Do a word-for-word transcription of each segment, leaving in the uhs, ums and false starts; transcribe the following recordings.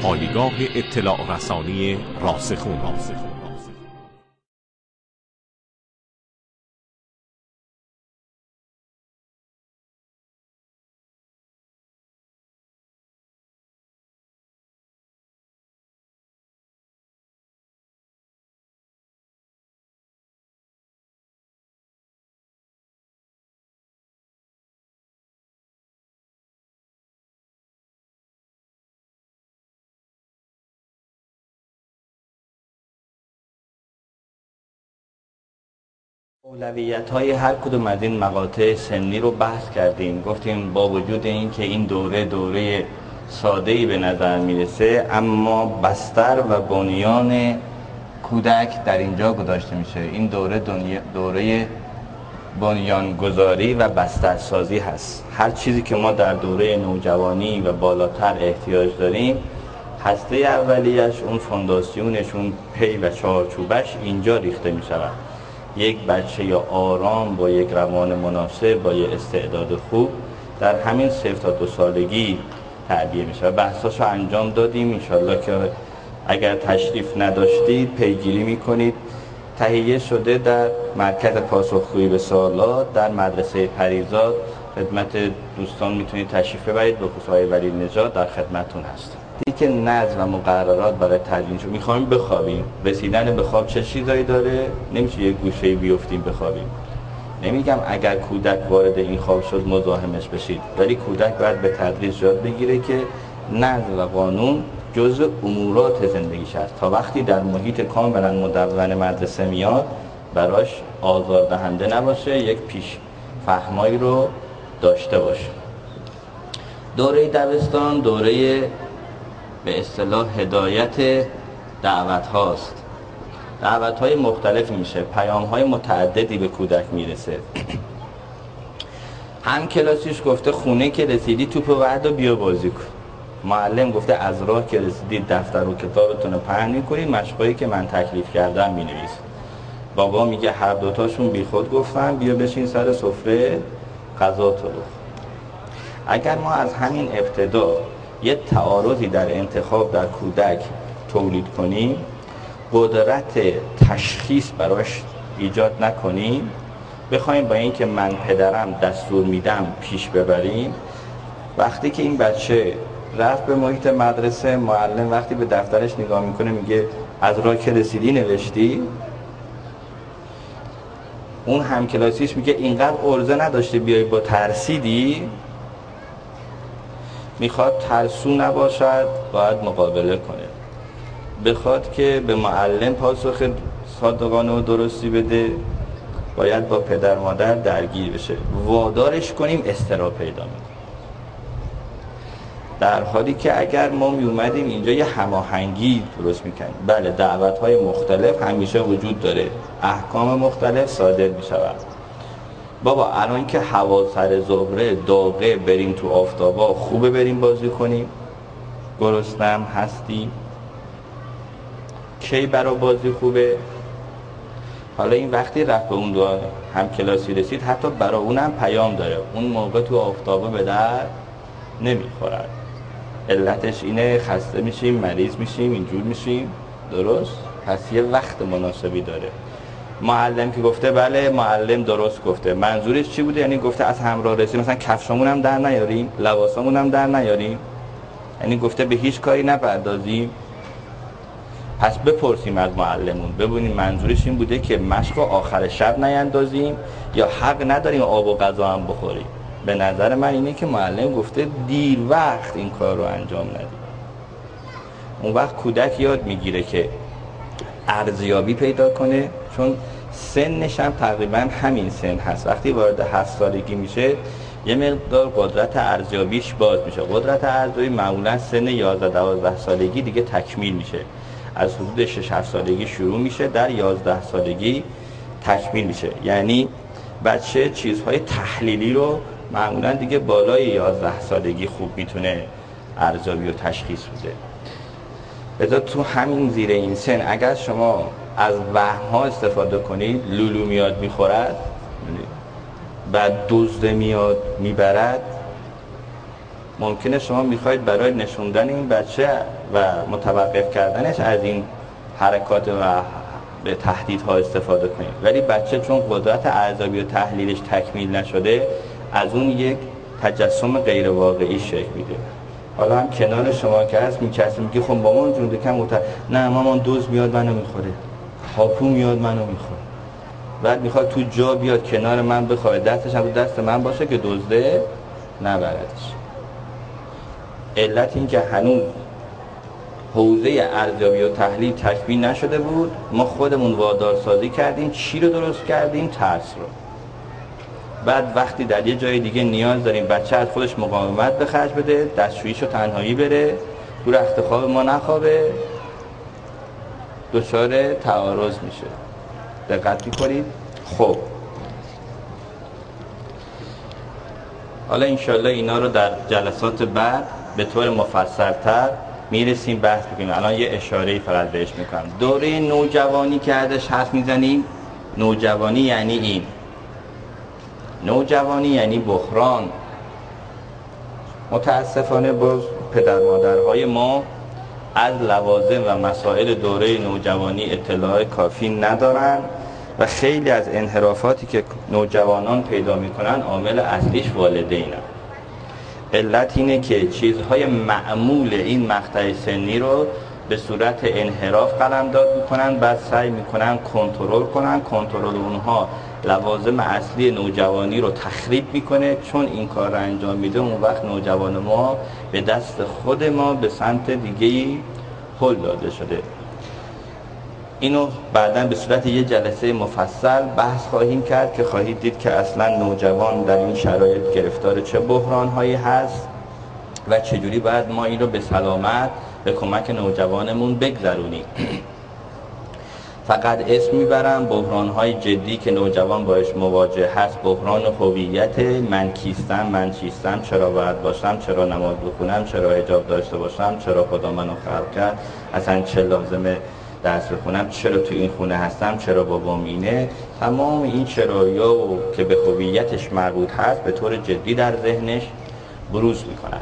پایگاه اطلاع رسانی راسخون. اولویت‌های هر کدوم از این مقاطع سنی رو بحث کردیم. گفتیم با وجود این که این دوره دوره ساده‌ای به نظر میرسه، اما بستر و بنیان کودک در اینجا گذاشته میشه. این دوره دوره بنیانگذاری و بسترسازی هست. هر چیزی که ما در دوره نوجوانی و بالاتر احتیاج داریم، هسته اولیش، اون فونداسیونش، اون پی و چارچوبش اینجا ریخته میشود. یک بچه یا آرام با یک روان مناسب، با یک استعداد خوب، در همین صفر تا دو سالگی تعبیه میشه. بحثاشو انجام دادیم. انشالله که اگر تشریف نداشتید پیگیری میکنید. تهیه شده در مرکز پاسخگویی به سوالات در مدرسه پریزاد. خدمت دوستان میتونید تشریف ببرید. دکتر آقای ولی نژاد در خدمتتون هست. که نظم و مقررات برای تدوین شو میخوایم بخوابیم. رسیدن به خواب چه چیزایی داره؟ نمیشه یه گوشه بیفتیم بخوابیم. نمیگم اگر کودک وارد این خواب شد مزاحمش بشید، ولی کودک باید به تدریج یاد بگیره که نظم و قانون جزء امورات زندگیش هست. تا وقتی در محیط کاملا مدون مدرسه میاد براش آزاردهنده نباشه، یک پیش فهمایی رو داشته باشه. دوره دبستان دوره به اصطلاح هدایت دعوت هاست. دعوت های مختلفی میشه، پیام های متعددی به کودک میرسه. هم کلاسیش گفته خونه که رسیدی توپ ورد و بیا بازی کن. معلم گفته از راه که رسیدید دفتر و کتابتون رو پهن میکنید، مشقایی که من تکلیف کردم مینویسید. بابا میگه هر دوتاشون بی خود گفتن، بیا بشین سر سفره غذا تو بخور. اگر ما از همین ابتدا یه تعارضی در انتخاب در کودک تولید کنیم، قدرت تشخیص براش ایجاد نکنیم، بخوایم با این که من پدرم دستور میدم پیش ببریم، وقتی که این بچه رفت به محیط مدرسه، معلم وقتی به دفترش نگاه میکنه میگه از راه که رسیدی نوشتی، اون همکلاسیش میگه اینقدر عرضه نداشته بیای با ترسیدی، میخواد ترسو نباشد باید مقابله کنه. بخواد که به معلم پاسخ صادقانه و درستی بده باید با پدر مادر درگیر بشه. وادارش کنیم اضطراب پیدا میکنه. در حالی که اگر ما می اومدیم اینجا یه هماهنگی درست میکنیم. بله دعوت‌های مختلف همیشه وجود داره، احکام مختلف صادر میشود. بابا الان که هوا سر ظهره داغه، بریم تو آفتابا، خوبه بریم بازی کنیم؟ گرسنم هستی؟ کی برای بازی خوبه؟ حالا این وقتی رفت به اون دو هم کلاسی رسید، حتی برای اونم پیام داره. اون موقع تو آفتابا به در نمیخورد. علتش اینه خسته میشیم، مریض میشیم، اینجور میشیم. درست؟ پس یه وقت مناسبی داره. معلم که گفته بله معلم درست گفته، منظورش چی بوده؟ یعنی گفته از همراه رسید مثلا کفشامون هم در نیاریم، لباسامون هم در نیاریم، یعنی گفته به هیچ کاری نپردازیم. پس بپرسیم از معلمون ببینیم منظورش این بوده که مشق آخر شب نیندازیم یا حق نداریم آب و غذا هم بخوریم. به نظر من اینه که معلم گفته دیر وقت این کار رو انجام ندیم. اون وقت کودک یاد میگیره که ارزیابی پیدا کنه، چون سنش هم تقریبا همین سن هست. وقتی وارد هفت سالگی میشه یه مقدار قدرت ارزیابیش باز میشه. قدرت ارزیابی معمولا سن یازده دوازده سالگی دیگه تکمیل میشه. از حدود شش هفت سالگی شروع میشه، در یازده سالگی تکمیل میشه. یعنی بچه چیزهای تحلیلی رو معمولا دیگه بالای یازده سالگی خوب میتونه ارزیابی و تشخیص بده. بذار تو همین زیر این سن اگر شما از وهم ها استفاده کنید، لولو میاد میخورد، بعد دزد میاد میبرد، ممکنه شما میخواید برای نشوندن این بچه و متوقف کردنش از این حرکات و به تهدیدها استفاده کنید، ولی بچه چون قدرت اعصابی و تحلیلش تکمیل نشده از اون یک تجسم غیر واقعی شکل میده. حالا هم کنار شما که هست میکسی میگه خب مامان جون دکم مت... نه مامان دوز میاد منو میخوره، هاپو میاد منو میخوره، بعد میخواد تو جا بیاد کنار من بخواه دستش هم دست من باشه که دزده نبردش. علت این که هنوز حوزه ارزیابی و تحلیل تکمیل نشده بود، ما خودمون وادارسازی کردیم. چی رو درست کردیم؟ ترس رو. بعد وقتی در یه جای دیگه نیاز داریم بچه از خودش مقاومت به خرج بده، دستشوییشو تنهایی بره، تو رخت خواب ما نخوابه، دچار تعارض میشه. دقت می‌کنید؟ خب حالا انشالله اینا رو در جلسات بعد به طور مفصل‌تر میرسیم بحث بکنیم. الان یه اشاره‌ای فقط بهش میکنم. دوره نوجوانی که ازش حرف میزنیم، نوجوانی یعنی این، نوجوانی یعنی بحران. متاسفانه باز پدر مادرهای ما از لوازم و مسائل دوره نوجوانی اطلاع کافی ندارن و خیلی از انحرافاتی که نوجوانان پیدا میکنن عامل اصلیش والدینن. علت اینه که چیزهای معمول این مقطع سنی رو به صورت انحراف قلمداد میکنن، بعد سعی میکنن کنترل کنن. کنترل اونها لوازم اصلی نوجوانی رو تخریب میکنه. چون این کار رو انجام میده اون وقت نوجوان ما به دست خود ما به سمت دیگه‌ای هل داده شده. اینو بعداً به صورت یه جلسه مفصل بحث خواهیم کرد که خواهید دید که اصلا نوجوان در این شرایط گرفتار چه بحران‌هایی هست و چجوری باید ما این رو به سلامت به کمک نوجوانمون بگذرونیم. فقط اسم میبرم بحران‌های جدی که نوجوان باش مواجه هست. بحران هویت، من کیستم، من چیستم، چرا باید باشم، چرا نماز بخونم، چرا حجاب داشته باشم، چرا خدا منو خلق کرد، اصلا چه لازمه درس بخونم، چرا تو این خونه هستم، چرا بابام اینه. تمام این چرایا که به هویتش مربوط هست به طور جدی در ذهنش بروز میکنن.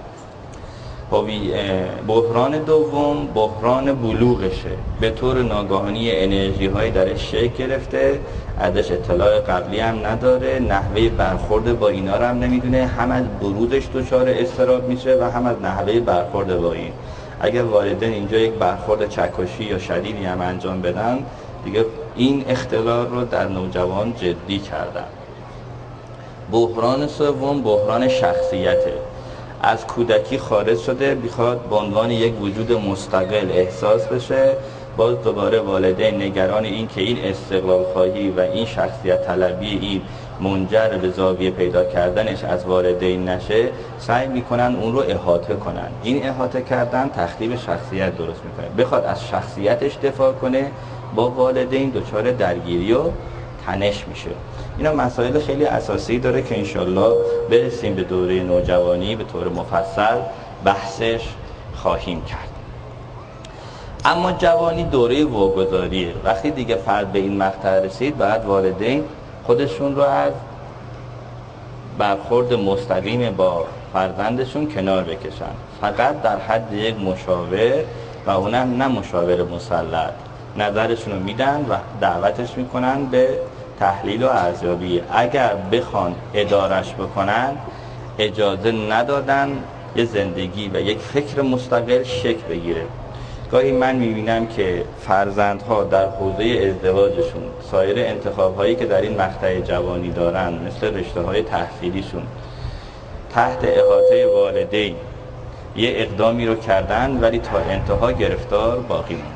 بحران دوم بحران بلوغشه. به طور ناگهانی انرژی هایی درش شکل گرفته، ازش اطلاع قبلی هم نداره، نحوه برخورد با اینا رو هم نمیدونه، هم از بروزش دچار اضطراب میشه و هم از نحوه برخورد با این. اگر والدین اینجا یک برخورد چکشی یا شدیدی هم انجام بدن، دیگه این اختلال رو در نوجوان جدی کردن. بحران سوم بحران شخصیته. از کودکی خارج شده، بخواد به عنوان یک وجود مستقل احساس بشه. باز دوباره والدین نگران این که این استقلال خواهی و این شخصیت طلبی این منجر به زاویه پیدا کردنش از والدین نشه، سعی میکنن اون رو احاطه کنن. این احاطه کردن تخریب شخصیت درست میکنه. بخواد از شخصیتش دفاع کنه، با والدین دچار درگیری و تنش میشه. اینا مسائل خیلی اساسی داره که انشالله برسیم به دوره نوجوانی به طور مفصل بحثش خواهیم کرد. اما جوانی دوره واگذاریه. وقتی دیگه فرد به این مقطع رسید، باید والدین خودشون رو از برخورد مستقیم با فرزندشون کنار بکشن. فقط در حد یک مشاور و اونم نه مشاور مسلط، نظرشون رو میدن و دعوتش میکنن به تحلیل و ارزیابی. اگر بخوان ادارش بکنن، اجازه ندادن یه زندگی و یک فکر مستقل شکل بگیره. گاهی من میبینم که فرزندها در حوزه ازدواجشون، سایر انتخاب‌هایی که در این مقطع جوانی دارن، مثل رشته‌های تحصیلیشون، تحت احاطه والدین یه اقدامی رو کردن ولی تا انتها گرفتار باقی موندن.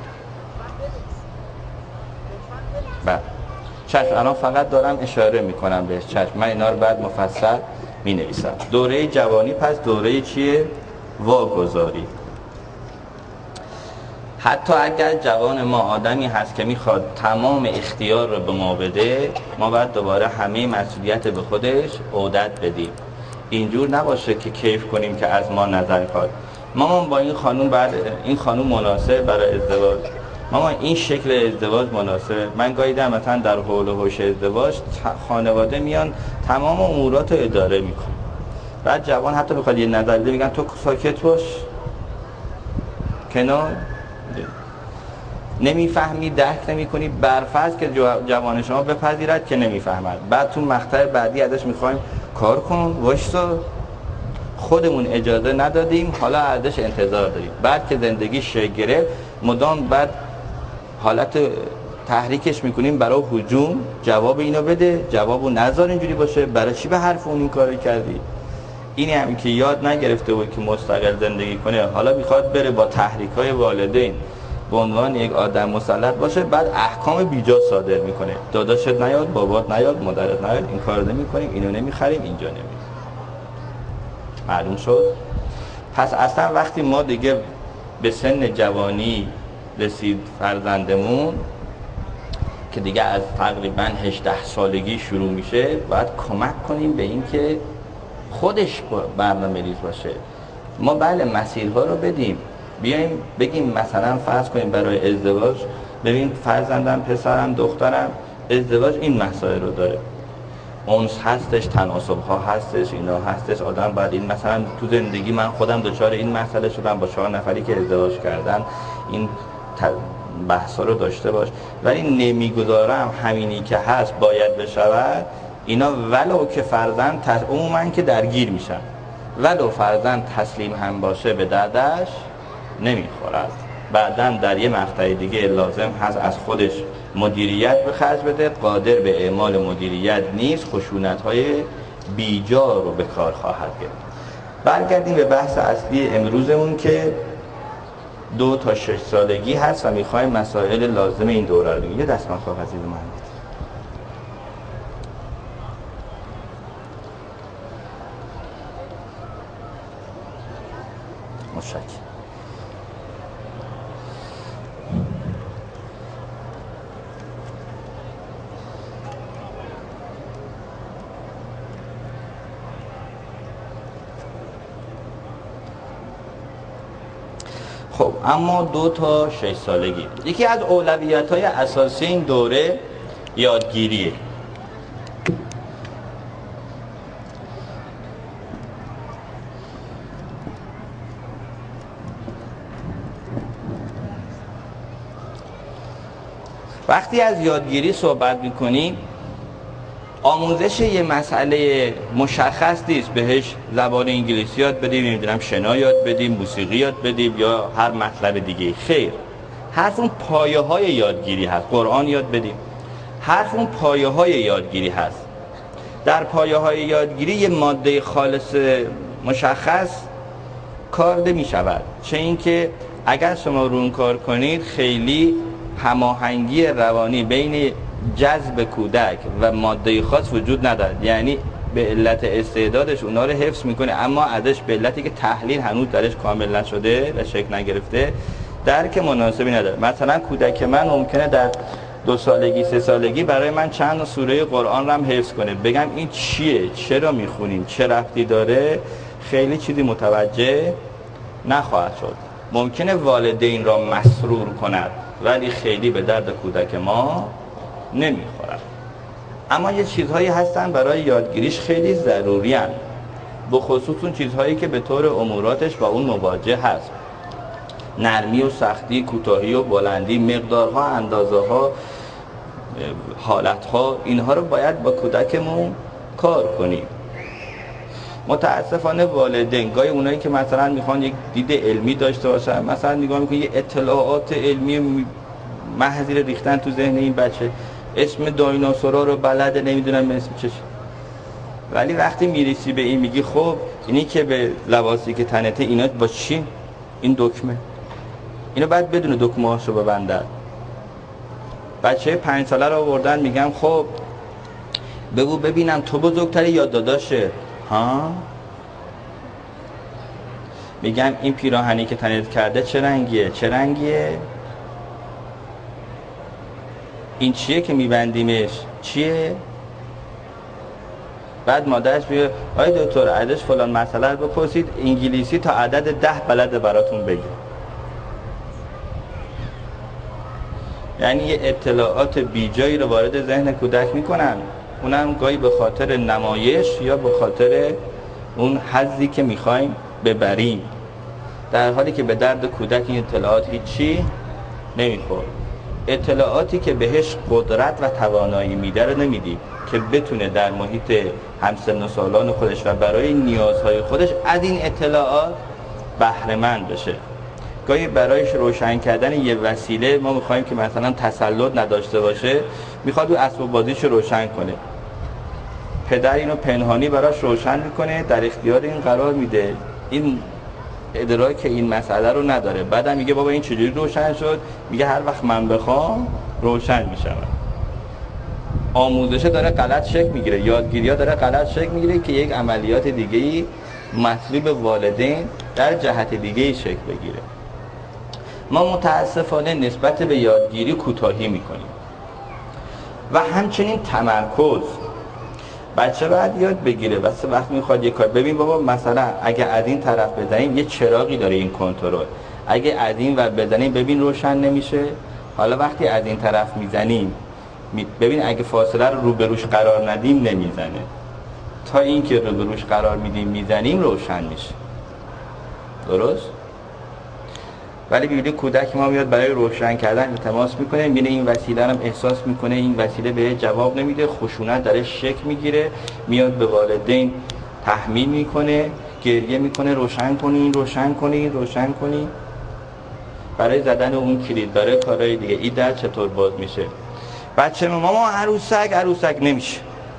بعد چشم الان فقط دارم اشاره میکنم بهش. چشم من اینا رو بعد مفصل می نویسم. دوره جوانی پس دوره چیه؟ واگذاری. حتی اگر جوان ما آدمی هست که میخواد تمام اختیار رو به ما بده، ما باید دوباره همه مسئولیت به خودش عهدت بدیم. اینجور نباشه که کیف کنیم که از ما نظر خواد. مامان با این خانوم بعد این خانوم مناسب برای ازدواج، ماما این شکل ازدواج مناسب. من گاهی دیدم مثلا در حول و حوش ازدواج خانواده میان تمام امورات رو اداره میکنن. بعد جوان حتی بخواد یه نظر بده میگن تو ساکت باش کنار، نمیفهمی، درک نمی‌کنی، برفرض که جوان شما بپذیرد که نمیفهمد، بعد تو مقطع بعدی ازش میخوایم کار کن، وایسا، خودمون اجازه ندادیم، حالا ازش انتظار داریم. بعد که زندگی شکل گرفت مدام بعد حالت تحریکش میکنیم برای هجوم، جواب اینو بده، جوابو نذار اینجوری باشه، برای چی به حرف اون این کارو کردی؟ اینی هم که یاد نگرفته بود که مستقل زندگی کنه، حالا میخواد بره با تحریک‌های والدین به عنوان یک آدم مسلط باشه، بعد احکام بیجا صادر میکنه، داداشت نیاد، بابات نیاد، مادرت نیاد، این کارو نمی‌کنیم، اینو نمی‌خریم، اینجا نمی‌ریم. معلوم شد؟ پس اصلا وقتی ما دیگه به سن جوانی رسید فرزندمون که دیگه از تقریبا هجده سالگی شروع میشه، باید کمک کنیم به این که خودش برنامه ریز باشه. ما بله مسیرها رو بدیم، بیایم بگیم مثلا فرض کنیم برای ازدواج، ببین فرزندم، پسرم، دخترم ازدواج این مسائل رو داره، اونس هستش، تناسب ها هستش، اینا هستش، آدم باید این مثلا تو زندگی من خودم دچار این مسئله شدم با چهار نفری که ازدواج کردن، این بحثا رو داشته باش. ولی نمیگذارم همینی که هست باید بشود، اینا ولو که فرزند تس... عموما که درگیر میشن، ولو فرزند تسلیم هم باشه به دردش نمیخورد، بعداً در یه مقطع دیگه لازم هست از خودش مدیریت به خرج بده، قادر به اعمال مدیریت نیست، خشونت‌های بیجا رو به کار خواهد گرفت. برگردیم به بحث اصلی امروزمون که دو تا شش سالگی هست و میخوایم مسائل لازم این دوره رو بگیم. یه دستمال کاغذی به من بدید. متشکرم. خب اما دو تا شش سالگی، یکی از اولویت‌های اساسی این دوره یادگیریه. وقتی از یادگیری صحبت می‌کنیم، آموزش یه مسئله مشخص نیست، بهش زبان انگلیسی یاد بدیم، نمیدونم شنا یاد بدیم، موسیقی یاد بدیم یا هر مطلب دیگه. خیر، حرف اون پایه های یادگیری هست. قرآن یاد بدیم، حرف اون پایه های یادگیری هست. در پایه های یادگیری یه ماده خالص مشخص کار نمی شود، چه اینکه اگر شما رو اون کار کنید خیلی هماهنگی روانی بین جذب کودک و ماده خاص وجود ندارد. یعنی به علت استعدادش اونا رو حفظ میکنه، اما ازش به علتی که تحلیل هنوز درش کامل نشده و شکل نگرفته درک مناسبی نداره. مثلا کودک من ممکنه در دو سالگی سه سالگی برای من چند سوره قرآن رو هم حفظ کنه، بگم این چیه، چرا میخونیم، چه ربطی داره، خیلی چیزی متوجه نخواهد شد. ممکنه والدین را مسرور کند ولی خیلی به درد کودک ما نمیخورد. اما یه چیزهایی هستن برای یادگیریش خیلی ضروری هستن، به خصوص اون چیزهایی که به طور اموراتش با اون مواجه هست، نرمی و سختی، کوتاهی و بلندی، مقدارها، اندازه‌ها، حالتها، اینها رو باید با کودکمون کار کنیم. متاسفانه والدین گاهی اونایی که مثلا میخوان یک دید علمی داشته باشن، مثلا نگاه میکنن یه اطلاعات علمی محضی رو ریختن تو ذهن این بچه، اسم دایناسورا رو بلده، نمیدونم اسم چش. ولی وقتی میرسی به این میگی خب اینی که به لباسی که تنته اینا با چی؟ این دکمه، اینو باید بدون دکمه هاشو ببندن. بچه پنج ساله رو آوردن میگم خب بگو ببینم تو بزرگتری یا داداشه؟ ها؟ میگم این پیراهنی که تنت کرده چه رنگیه؟ چه رنگیه؟ این چیه که میبندیمش؟ چیه؟ بعد مادرش میگه آی دکتر ازش فلان مسئله رو بپرسید، انگلیسی تا عدد ده بلده براتون بگه. یعنی یه اطلاعات بیجایی رو وارد ذهن کودک میکنن، اونم گاهی به خاطر نمایش یا به خاطر اون حظی که میخوایم ببریم، در حالی که به درد کودک این اطلاعات هیچی نمیخورد. اطلاعاتی که بهش قدرت و توانایی میده رو نمیدیم که بتونه در محیط همسن و سالان خودش و برای نیازهای خودش از این اطلاعات بهره مند بشه. گاهی برایش روشن کردن یه وسیله ما میخوایم که مثلا تسلط نداشته باشه، میخواد اون اسباب بازیش رو روشن کنه، پدر اینو پنهانی براش روشن میکنه، در اختیار این قرار میده، این ادراک این مسئله رو نداره. بعدم میگه بابا این چجوری روشن شد؟ میگه هر وقت من بخوام روشن میشم. آموزش داره غلط شکل میگیره، یادگیری ها داره غلط شکل میگیره که یک عملیات دیگه‌ای مطلوب والدین در جهت دیگه‌ای شکل بگیره. ما متاسفانه نسبت به یادگیری کوتاهی میکنیم و همچنین تمرکز. بچه باید یاد بگیره واسه وقت میخواد یه کار، ببین بابا مثلا اگه از این طرف بزنیم یه چراغی داره این کنترل، اگه از این ور بزنیم ببین روشن نمیشه. حالا وقتی از این طرف میزنیم ببین اگه فاصله رو روبروش قرار ندیم نمیزنه، تا اینکه روبروش قرار میدیم میزنیم روشن میشه. درست؟ ولی ببینید کودک ما میاد برای روشن کردن التماس میکنه، میبینه این وسیله رو احساس میکنه این وسیله به جواب نمیده، خشونت درش شکل میگیره، میاد به والدین تحمیل میکنه، گریه میکنه روشن کنین روشن کنین روشن کنین. برای زدن اون کلید داره کارهای دیگه. این در چطور باز میشه؟ بچه ما ما عروسک عروسک نمیشه.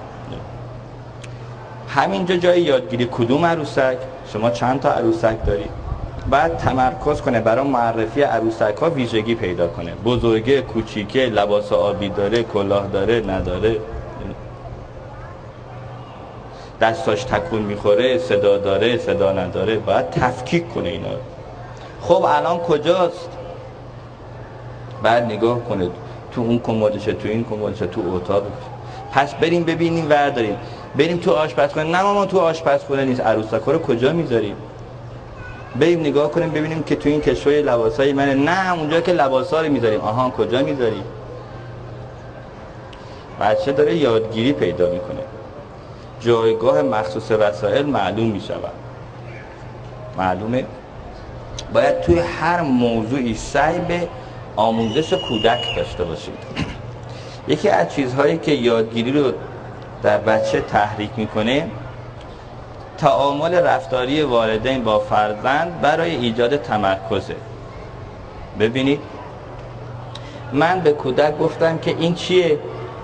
همینجا جای یادگیری کدوم عروسک؟ شما چند تا عروسک دارید؟ بعد تمرکز کنه برای معرفی عروسک ها، ویژگی پیدا کنه، بزرگه، کوچیکه، لباس آبی داره، کلاه داره، نداره، دستاش تکون میخوره، صدا داره، صدا نداره. باید تفکیک کنه اینا. خب الان کجاست؟ بعد نگاه کنه تو اون کمدشه، تو این کمدشه، تو اتاق. پس بریم ببینیم ورداریم، بریم تو آشپزخونه. نه مامان تو آشپزخونه نیست. عروسک‌ها رو کجا میذاریم؟ بریم نگاه کنیم ببینیم که تو این کشوی لباسای منه. نه اونجا که لباسا رو میذاریم. آها کجا میذاریم؟ بچه داره یادگیری پیدا میکنه، جایگاه مخصوص وسایل معلوم میشود. معلومه؟ باید توی هر موضوعی سعی به آموزش کودک داشته باشید. یکی از چیزهایی که یادگیری رو در بچه تحریک میکنه تعامل رفتاری والدین با فرزند برای ایجاد تمرکزه. ببینید من به کودک گفتم که این چیه؟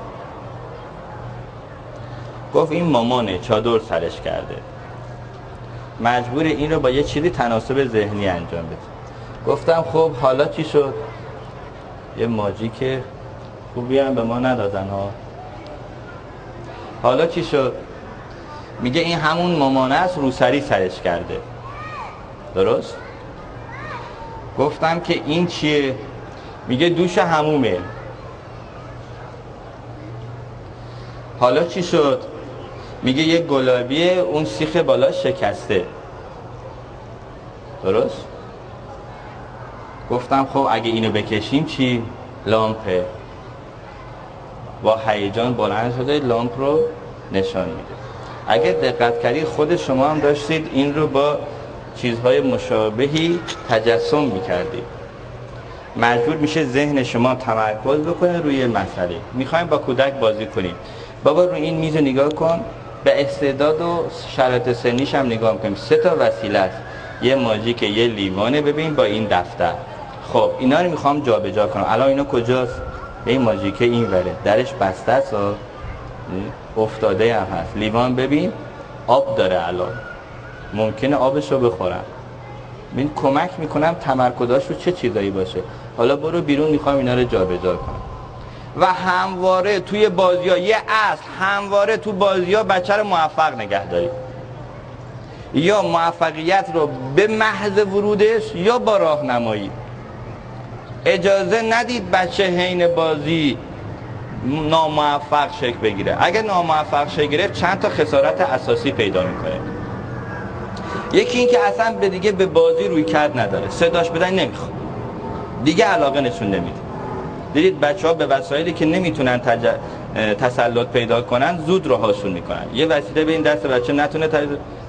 گفت این مامانه، چادر سرش کرده. مجبور این رو با یه چیزی تناسب ذهنی انجام بده. گفتم خب حالا چی شد؟ یه ماجیک خوبی هم به ما ندادن ها. حالا چی شد؟ میگه این همون مامانه است، روسری سرش کرده. درست؟ گفتم که این چیه؟ میگه دوش حمومه. حالا چی شد؟ میگه یه گلابیه، اون سیخ بالا شکسته. درست؟ گفتم خب اگه اینو بکشیم چی؟ لامپه. با هیجان بلند شده لامپ رو نشان میده. اگه دقت کردید خود شما هم داشتید این رو با چیزهای مشابهی تجسم میکردید. مجبور میشه ذهن شما تمرکز بکنه روی مسئله. میخوایم با کودک بازی کنیم. بابا رو این میز نگاه کن، به استعداد و شرایط سنیش هم نگاه کنیم. سه تا وسیله است، یه ماژیک، یه لیوانه، ببین با این دفتر. خب اینا رو میخوام جابجا کنم. الان اینا کجاست؟ این ماژیک این وره، درش بسته است، افتاده هم هست. لیوان ببین آب داره، الان ممکنه آبش رو بخورم. من کمک میکنم تمرکزش رو چه چیزایی باشه. حالا برو بیرون، میخوام اینا رو جابجا کنم. و همواره توی بازی‌ها یه اصل، همواره تو بازی‌ها بچه رو موفق نگه دارید. یا موفقیت رو به محض ورودش یا با راهنمایی. اجازه ندید بچه حین بازی ناموفق شکل بگیره. اگه ناموفق شکل گرفت چند تا خسارت اساسی پیدا میکنه. یکی این که اصلا به دیگه به بازی روی کرد نداره، صداش بدن نمیخواد، دیگه علاقه نشون نمیده. دیدید بچه ها به وسایلی که نمیتونن تج... تسلط پیدا کنن زود رهاشون میکنن. یه وسیله به این دست بچه نتونه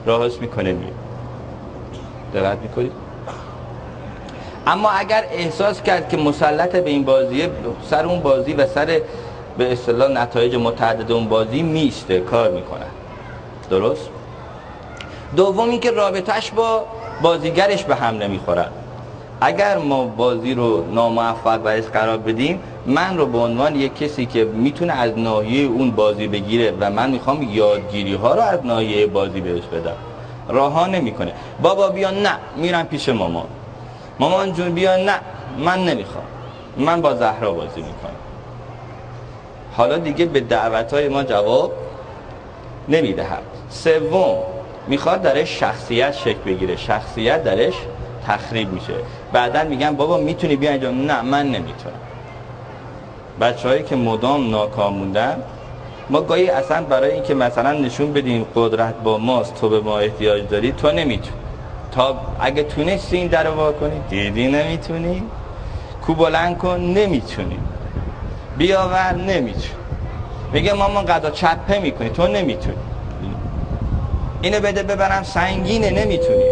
راهش میکنه میره. دقت میکنید؟ اما اگر احساس کرد که مسلط به این بازیه، سر اون بازی و سر به اصطلاح نتایج متعدد اون بازی میسته، کار میکنه. درست؟ دوم این که رابطهش با بازیگرش به هم نمیخوره. اگر ما بازی رو ناموفق برش قرار بدیم، من رو به عنوان یک کسی که میتونه از ناحیه اون بازی بگیره و من میخوام یادگیری ها رو از ناحیه بازی بهش بدم، راها نمیکنه. بابا بیا، نه میرم پیش مامان. مامان جون بیا، نه من نمیخوام، من با زهرا بازی میکنم. حالا دیگه به دعوتهای ما جواب نمیدهد. سوم، میخواد درش شخصیت شکل بگیره، شخصیت درش تخریب میشه. بعدن میگن بابا میتونی بیا اینجا، نه من نمیتونم. بچه‌هایی که مدام ناکام موندن، ما گاهی اصلا برای اینکه مثلا نشون بدیم قدرت با ماست، تو به ما احتیاج داری، تو نمیتونی. تا اگه تونستی این در رو وا کنی، دیدی نمیتونی. کو بلند کن، نمیتونی. بیاور، نمیتونی. میگه ماما قضا چپه میکنی، تو نمیتونی. اینو بده ببرم، سنگینه، نمیتونی.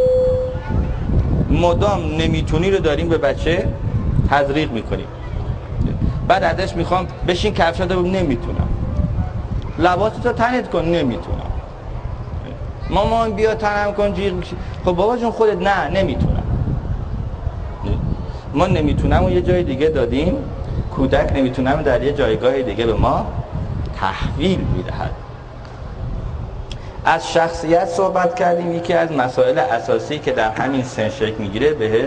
مدام نمیتونی رو داریم به بچه تزریق میکنیم. بعد ازش میخوام بشین کفشات رو، نمیتونم. لباساتو تنت کن، نمیتونم. مامان بیا تنم کن، جیغ میشی. خب بابا جون خودت، نه نمیتونم. ما نمیتونم و یه جای دیگه دادیم، کودک نمیتونم در یه جایگاه دیگه به ما تحویل میدهد. از شخصیت صحبت کردیم. یکی از مسائل اساسی که در همین سن شکل میگیره بهش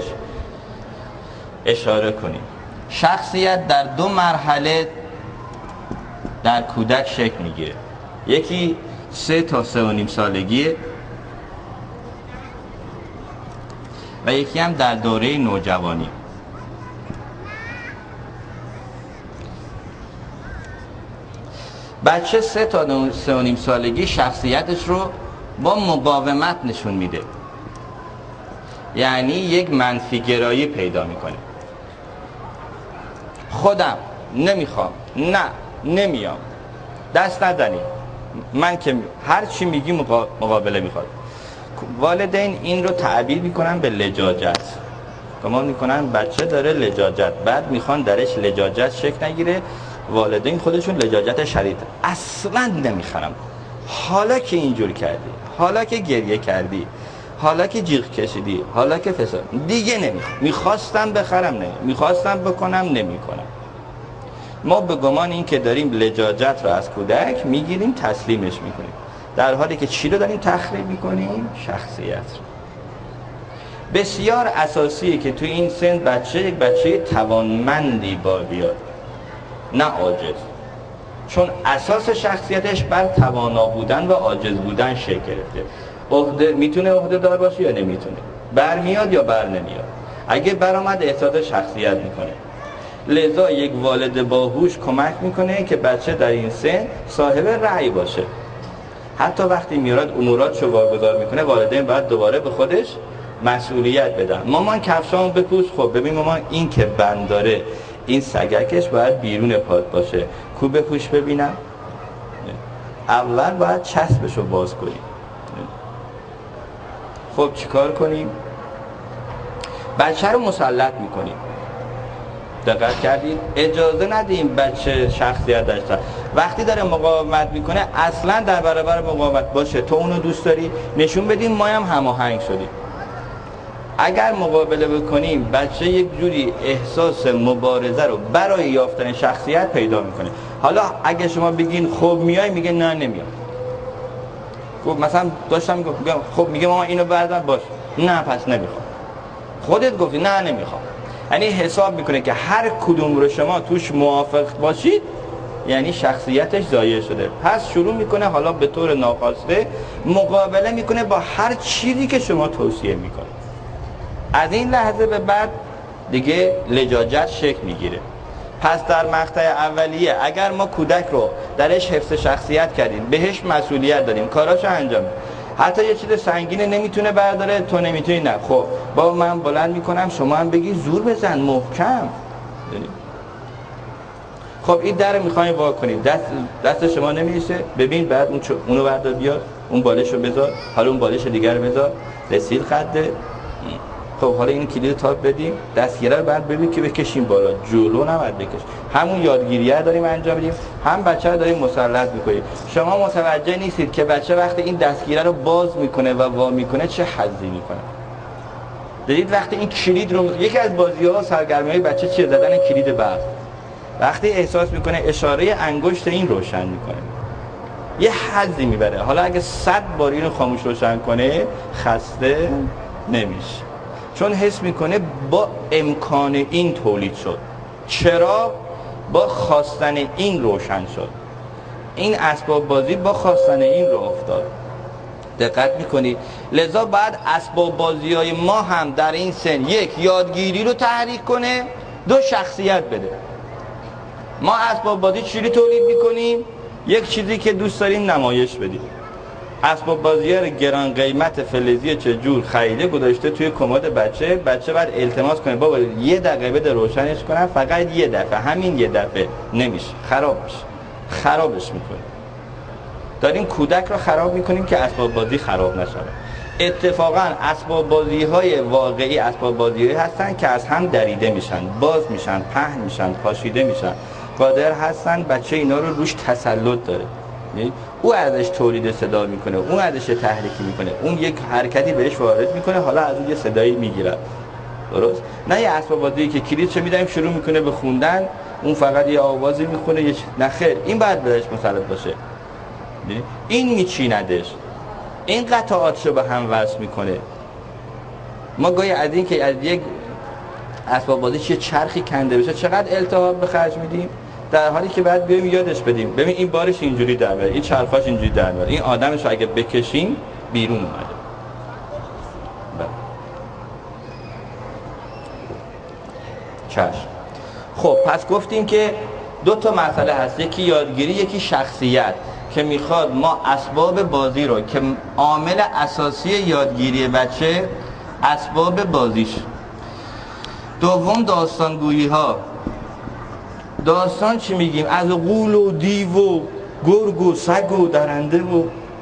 اشاره کنیم. شخصیت در دو مرحله در کودک شکل میگیره. یکی سه تا سه و نیم سالگیه و یکی هم در دوره نوجوانی. بچه سه تا سه و نیم سالگی شخصیتش رو با مقاومت نشون میده، یعنی یک منفی گرایی پیدا میکنه. خودم نمیخوام، نه نمیام، دست نزنی، من که هر چی میگی مقابله میخواد. والدین این رو تعبیر میکنن به لجاجت. گمان میکنن بچه داره لجاجت، بعد میخوان درش لجاجت شکل نگیره. والدین خودشون لجاجت شدید اصلا نمیخرم. حالا که اینجور کردی، حالا که گریه کردی، حالا که جیغ کشیدی، حالا که فساد، دیگه نمیخوام. میخواستم بخرم، نه میخواستم بکنم، نمیکنم. ما به گمان این که داریم لجاجت رو از کودک میگیریم، تسلیمش میکنیم، در حالی که چی رو داریم تخریب میکنیم؟ شخصیت رو. بسیار اساسیه که تو این سن بچه یک بچه توانمندی با بیاد، نه عاجز. چون اساس شخصیتش بر توانا بودن و عاجز بودن شکل گرفته. عهده میتونه عهده دار باشه یا نمیتونه، برمیاد یا بر نمیاد. اگه برآمد احساس شخصیت میکنه. لذا یک والد باهوش کمک میکنه که بچه در این سن صاحب رأی باشه. حتی وقتی میاد اموراتشو واگذار میکنه، والدین باید دوباره به خودش مسئولیت بدن. مامان کفشامو بپوش. خب ببین مامان، این که بند داره، این سگکش باید بیرون پات باشه، کو بپوش ببینم. اول باید چسبشو باز کنیم. خب چیکار کنیم؟ بچه رو مسلط میکنیم. دقت کردید؟ اجازه ندیم بچه شخصیت داشته. وقتی داره مقاومت میکنه، اصلا در برابر مقاومت باشه، تو اونو دوست داری، نشون بدیم ما هم هماهنگ شدیم. اگر مقابله بکنیم، بچه یک جوری احساس مبارزه رو برای یافتن شخصیت پیدا میکنه. حالا اگه شما بگین خب میای، میگه نه نمیام. خب مثلا داشتم میگم خب میگه ماما اینو بردار، باش، نه پس نمیخوام. خودت گفتی نه نمیخوام. یعنی حساب میکنه که هر کدوم رو شما توش موافق باشید یعنی شخصیتش ضایع شده. پس شروع میکنه حالا به طور ناخواسته مقابله میکنه با هر چیزی که شما توصیه میکنه. از این لحظه به بعد دیگه لجاجت شکل میگیره. پس در مقطع اولیه اگر ما کودک رو درش حفظ شخصیت کردیم، بهش مسئولیت داریم، کاراشو انجام میده، حتی یه چیز سنگینه نمیتونه برداره، تو نمیتونی، نه خب بابا من بلند میکنم، شما هم بگی زور بزن، محکم. خب این در میخواین وا کنید، دست دست شما نمیشه، ببین بعد اون چو... اونو بردار بیار، اون بالشو بذار، حالا اون بالش دیگر بذار، رسیل خده. خب حالا این کلید تاب بدیم، دستگیره رو بعد ببین که بکشیم بالا، جلو نباید بکش. همون یادگیریه داریم انجام میدیم، هم بچه رو داریم مسلط میکنیم. شما متوجه نیستید که بچه وقتی این دستگیره رو باز میکنه و وا میکنه چه حظی میکنه. دیدید وقتی این کلید رو، یکی از بازی‌ها سرگرمی‌های بچه چیه؟ زدن کلید برق. وقتی احساس میکنه اشاره انگشت این روشن میکنه، یه حظی میبره. حالا اگه صد بار اینو خاموش روشن کنه خسته نمیشه، چون حس میکنه با امکان این تولید شد. چرا؟ با خواستن این روشن شد. این اسباب بازی با خواستن این رو افتاد. دقت میکنید؟ لذا بعد اسباب بازی های ما هم در این سن یک یادگیری رو تحریک کنه، دو شخصیت بده. ما اسباب بازی چجوری تولید میکنیم؟ یک چیزی که دوست داریم نمایش بدیم. اسباب بازی ها گران قیمت فلزی چه جور خریده گذاشته توی کمد بچه، بچه بعد التماس کنه بابا یه دقیقه بده روشنش کنم، فقط یه دفعه، همین یه دفعه. نمیشه، خراب میشه، خرابش میکنه. داریم کودک رو خراب میکنیم که اسباب بازی خراب نشه. اتفاقا اسباب بازی های واقعی اسباب بازی هستن که از هم دریده میشن، باز میشن، پهن میشن، پاشیده میشن. قادر هستن بچه اینا رو روش تسلط داره. او ازش تولید صدا میکنه، اون ازش تحریکی میکنه، اون یک حرکتی بهش وارد میکنه، حالا از اون یه صدایی میگیره. درست؟ نه یه اسباب بازی که کلیدشو میدیم شروع میکنه به خوندن، اون فقط یه آوازی میخونه، یه نه خیر، این باید بهش مسلط باشه. این میچیندش، این قطعاتشو به هم وصل میکنه. ما گاهی از این که از یک اسباب بازی چه چرخی کنده بشه چقدر التهاب به خرج میدیم، در حالی که بعد بیایم یادش بدیم ببین این بارش اینجوری در میاد، این چرخاش اینجوری در میاد، این آدمشو اگه بکشیم بیرون اومده. چشم. خب پس گفتیم که دو تا مسئله هست، یکی یادگیری، یکی شخصیت، که میخواد ما اسباب بازی رو که عامل اساسی یادگیری بچه اسباب بازیش. دوم داستانگویی ها. داستان چی میگیم؟ از غول و دیو و گرگ و سگ و درنده و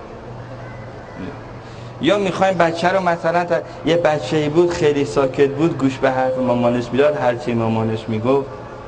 یا میخوایم بچه رو مثلا تا... یه بچه‌ای بود خیلی ساکت بود، گوش به حرف مامانش میداد، هرچی مامانش میگفت.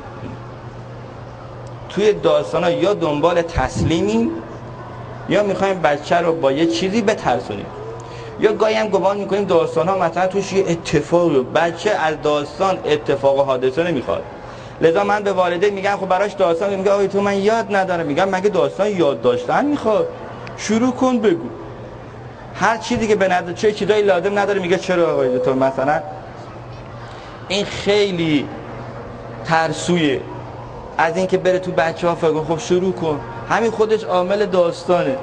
توی داستان ها یا دنبال تسلیمیم یا میخوایم بچه رو با یه چیزی بترسونیم، یا گاهی هم گمان میکنیم داستان ها مثلا توش یه اتفاقی، بچه از داستان اتفاق و حادثه نمیخواد. لذا من به والده میگم خب براش داستان، میگه آقای تو من یاد ندارم. میگم مگه داستان یاد داشتن میخواد؟ شروع کن بگو. هر چیزی که به نظر چه چیزایی لازم نداره میگه چرا آقای تو مثلا این خیلی ترسویه از اینکه بره تو بچه ها فکر. خب شروع کن، همین خودش عامل داستانه.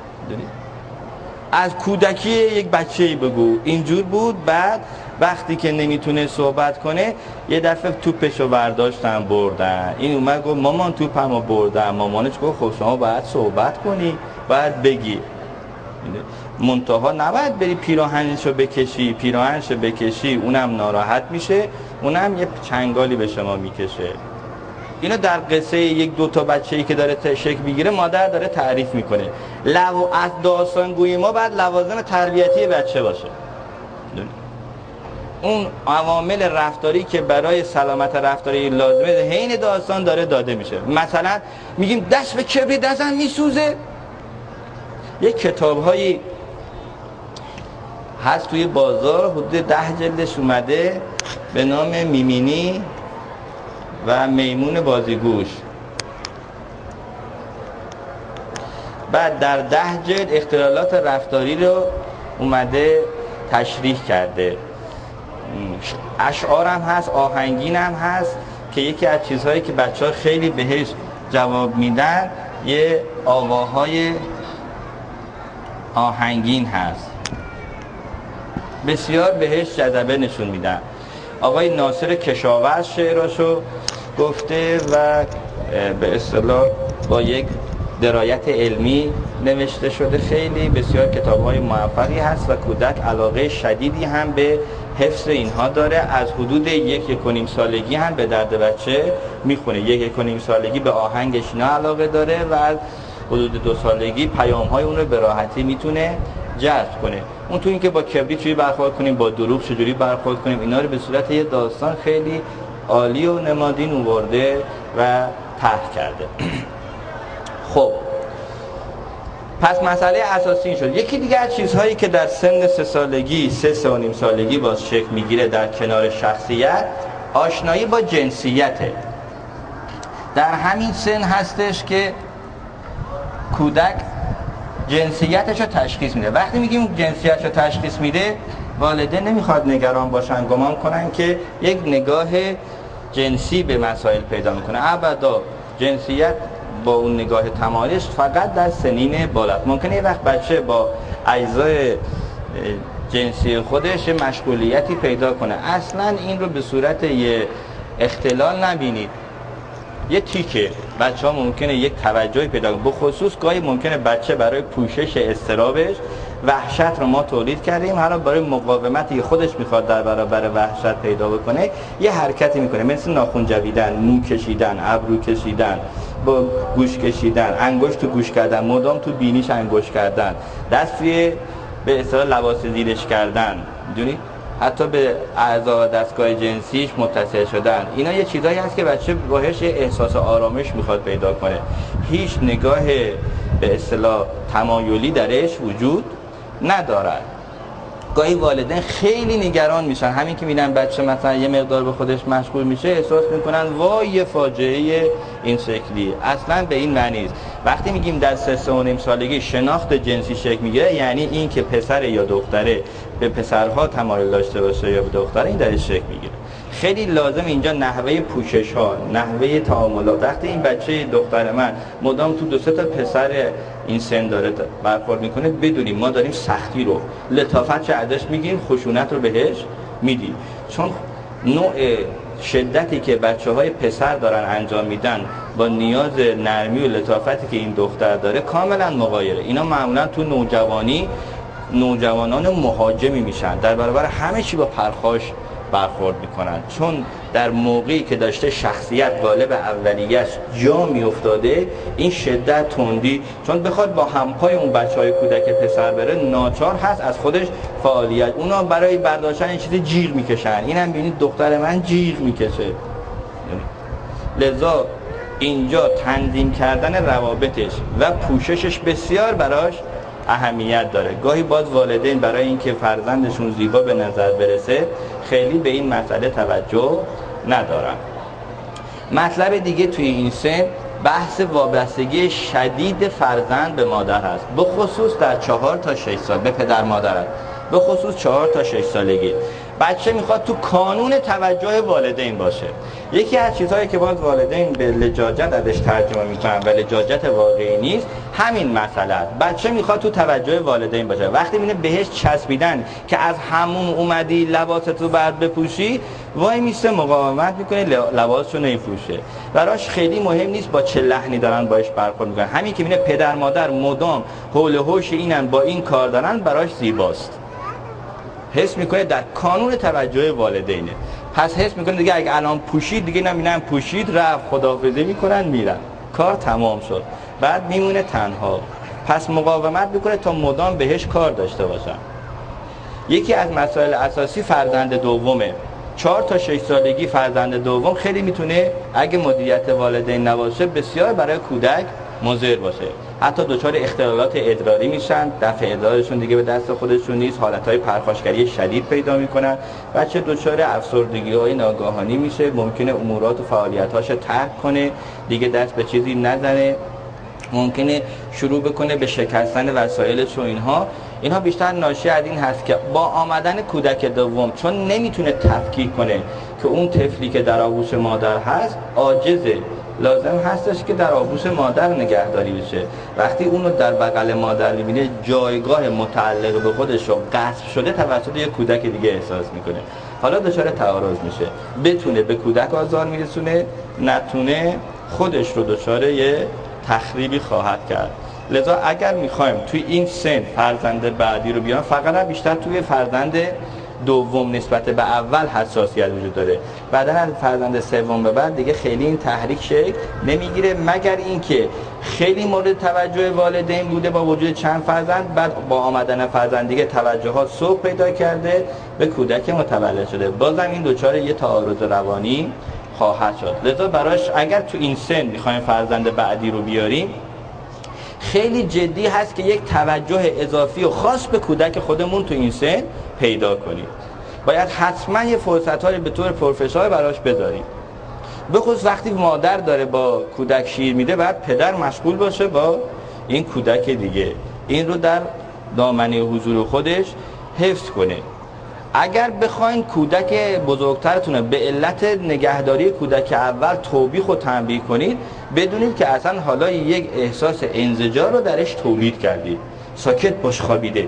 از کودکی یک بچه‌ای بگو اینجور بود، بعد وقتی که نمیتونه صحبت کنه یه دفعه توپشو برداشتن بردن، این اومد گفت مامان توپمو بردن، مامانش گفت خب شما باید صحبت کنی، باید بگی. منتها نباید بری پیراهنشو بکشی، پیراهنشو بکشی اونم ناراحت میشه، اونم یه چنگالی به شما میکشه. اینو در قصه یک دو تا بچه‌ای که داره شکل میگیره مادر داره تعریف میکنه. لو از داستانگویی ما بعد لوازم تربیتی بچه باشه. اون عوامل رفتاری که برای سلامت رفتاری لازمه حین داستان داره داده میشه. مثلا میگیم دست به کبریت نزن میسوزه. یک کتاب‌هایی هست توی بازار حدود ده جلدش اومده به نام میمینی و میمون بازیگوش. بعد در ده جلد اختلالات رفتاری رو اومده تشریح کرده. اشعار هم هست، آهنگین هم هست که یکی از چیزهایی که بچه ها خیلی بهش جواب میدن یه آواهای آهنگین هست، بسیار بهش جذبه نشون میدن. آقای ناصر کشاورز شعراشو گفته و به اصطلاح با یک درایت علمی نوشته شده. خیلی بسیار کتاب‌های موفقی هست و کودک علاقه شدیدی هم به حفظ اینها داره. از حدود یک یک و نیم سالگی هم به درد بچه میخونه. یک یک و نیم سالگی به آهنگش اینا علاقه داره و از حدود دو سالگی پیام های اون رو به راحتی میتونه جذب کنه. اون تو این که با کبریت چجوری برخورد کنیم، با دروغ چجوری برخورد کنیم، اینا رو به صورت یه داستان خیلی عالی و نمادین آورده و طرح کرده. خب پس مسئله اساسی این شد. یکی دیگه از چیزهایی که در سن سه سالگی، سه سه و نیم سالگی باز شکل میگیره در کنار شخصیت، آشنایی با جنسیته. در همین سن هستش که کودک جنسیتش رو تشخیص میده. وقتی میگیم جنسیتش رو تشخیص میده، والدین نمیخواد نگران باشن، گمان کنن که یک نگاه جنسی به مسائل پیدا میکنه. ابدا، جنسیت با اون نگاه تمایلش فقط در سنین بالا. ممکنه یه وقت بچه با اجزای جنسی خودش مشغولیتی پیدا کنه، اصلا این رو به صورت یه اختلال نبینید. یه تیکه بچه ها ممکنه یک توجهی پیدا کنه، بخصوص گاهی ممکنه بچه برای پوشش اضطرابش وحشت رو ما تولید کردیم، حالا برای مقاومتی خودش میخواد در برابر وحشت پیدا بکنه یه حرکتی میکنه، مثل ناخن جویدن، مو کشیدن، ابرو کشیدن، با گوش کشیدن، انگشت تو گوش کردن، مدام تو بینیش انگشت کردن، دست روی به اصطلاح لباس زیرش کردن، میدونی؟ حتی به اعضا و دستگاه جنسیش متصل شدن. اینا یه چیزایی هست که بچه باهاش احساس آرامش میخواد پیدا کنه. هیچ نگاه به اصطلاح تمایلی درش وجود ندارد. گاهی والدین خیلی نگران میشن، همین که میبینن بچه مثلا یه مقدار به خودش مشغول میشه احساس میکنن وای یه فاجعه این شکلی. اصلا به این معنی است. وقتی میگیم در سه سه و نیم سالگی شناخت جنسی شکل میگیره، یعنی این که پسر یا دختره به پسرها تمایل داشته باشه یا به دختره، این درش شکل میگیره. خیلی لازم اینجا نحوه پوشش ها، نحوه تعاملات. وقتی این بچه دختر من مدام تو دو سه تا پسر این سن داره برخورد میکنه، بدونیم ما داریم سختی رو، لطافت چه ازش میگیم، خشونت رو بهش میدیم. چون نوع شدتی که بچه های پسر دارن انجام میدن با نیاز نرمی و لطافتی که این دختر داره کاملا مغایره. اینا معمولا تو نوجوانی نوجوانان مهاجمی میشن، در برابر همه چی با پرخاش برخورد میکنن، چون در موقعی که داشته شخصیت غالب اولیه‌اش جا میافتاده، این شدت تندی، چون بخواد با همپای اون بچهای کودک پسر بره، ناچار هست از خودش فعالیت، اونا برای برداشتن این چیز جیغ میکشن. اینم ببینید دختر من جیغ میکشه. لذا اینجا تنظیم کردن روابطش و پوششش بسیار براش اهمیت داره. گاهی باز والدین برای اینکه فرزندشون زیبا به نظر برسه خیلی به این مسئله توجه ندارن. مطلب دیگه توی این سن بحث وابستگی شدید فرزند به مادر هست، به خصوص در چهار تا شش سال به پدر مادر هست، به خصوص چهار تا شش سالگی. بچه میخواد تو کانون توجه والدین باشه. یکی از چیزهایی که باز والدین به لجاجت ازش ترجمه میکنن و لجاجت واقعی نیست، همین مسئله است. بچه میخواد تو توجه والدین باشه. وقتی میبینه بهش چسبیدن که از همون اومدی لباستو بعد بپوشی، وای میسته مقاومت میکنه، لباسشو نمیپوشه. براش خیلی مهم نیست با چه لحنی دارن باش برخورد میکنن. همین که میبینه پدر مادر مدام حول و حوش اینن، با این کار دارن، براش زیباست. حس میکنه در کانون توجه والدینه. پس حس میکنه دیگه اگه الان پوشید، دیگه نمیدونم پوشید، رفت، خداحافظی میکنن میرن، کار تمام شد، بعد میمونه تنها. پس مقاومت میکنه تا مدام بهش کار داشته باشن. یکی از مسائل اساسی فرزند دومه. چهار تا شش سالگی فرزند دوم خیلی میتونه اگه مدیریت والدین نباشه بسیار برای کودک مضر باشه. حتی دچار اختلالات ادراری میشن، دفع ادرارشون دیگه به دست خودشون نیست، حالتهای پرخاشگری شدید پیدا میکنن، بچه دچار افسردگی‌های ناگهانی میشه، ممکنه امورات و فعالیتاشو ترک کنه، دیگه دست به چیزی نزنه، ممکنه شروع بکنه به شکستن وسایلش و اینها. اینها بیشتر ناشی از این هست که با آمدن کودک دوم، چون نمیتونه تفکیک کنه که اون طفلی که در آغوش مادر هست عاجزه، لازم هستش که در آغوش مادر نگهداری بشه. وقتی اونو در بغل مادر میبینه، جایگاه متعلق به خودش رو غصب شده توسط یک کودک دیگه احساس میکنه. حالا دچار تعارض میشه، بتونه به کودک آزار میرسونه، نتونه خودش رو دچار یه تخریبی خواهد کرد. لذا اگر میخوایم توی این سن فرزند بعدی رو بیان، فقط بیشتر توی فرزند دوم نسبت به اول حساسیت وجود داره. بعدا از فرزند سوم به بعد دیگه خیلی این تحریک شکل نمیگیره، مگر اینکه خیلی مورد توجه والدین بوده با وجود چند فرزند، بعد با آمدن فرزند دیگه توجهات سوق پیدا کرده به کودک متولد شده، بازم این دچار یه تعارض روانی خواهد شد. لذا براش اگر تو این سن میخوایم فرزند بعدی رو بیاریم، خیلی جدی هست که یک توجه اضافی و خاص به کودک خودمون تو این سن پیدا کنیم. باید حتما یه فرصت‌هایی به طور پرفشار براش بذاریم. بخصوص وقتی مادر داره با کودک شیر میده، بعد پدر مشغول باشه با این کودک دیگه، این رو در دامنه حضور خودش حفظ کنه. اگر بخواین کودک بزرگترتونه به علت نگهداری کودک اول توبیخ و تنبیه کنید، بدونید که اصلا حالا یک احساس انزجار رو درش تولید کردید. ساکت باش، خوابیده،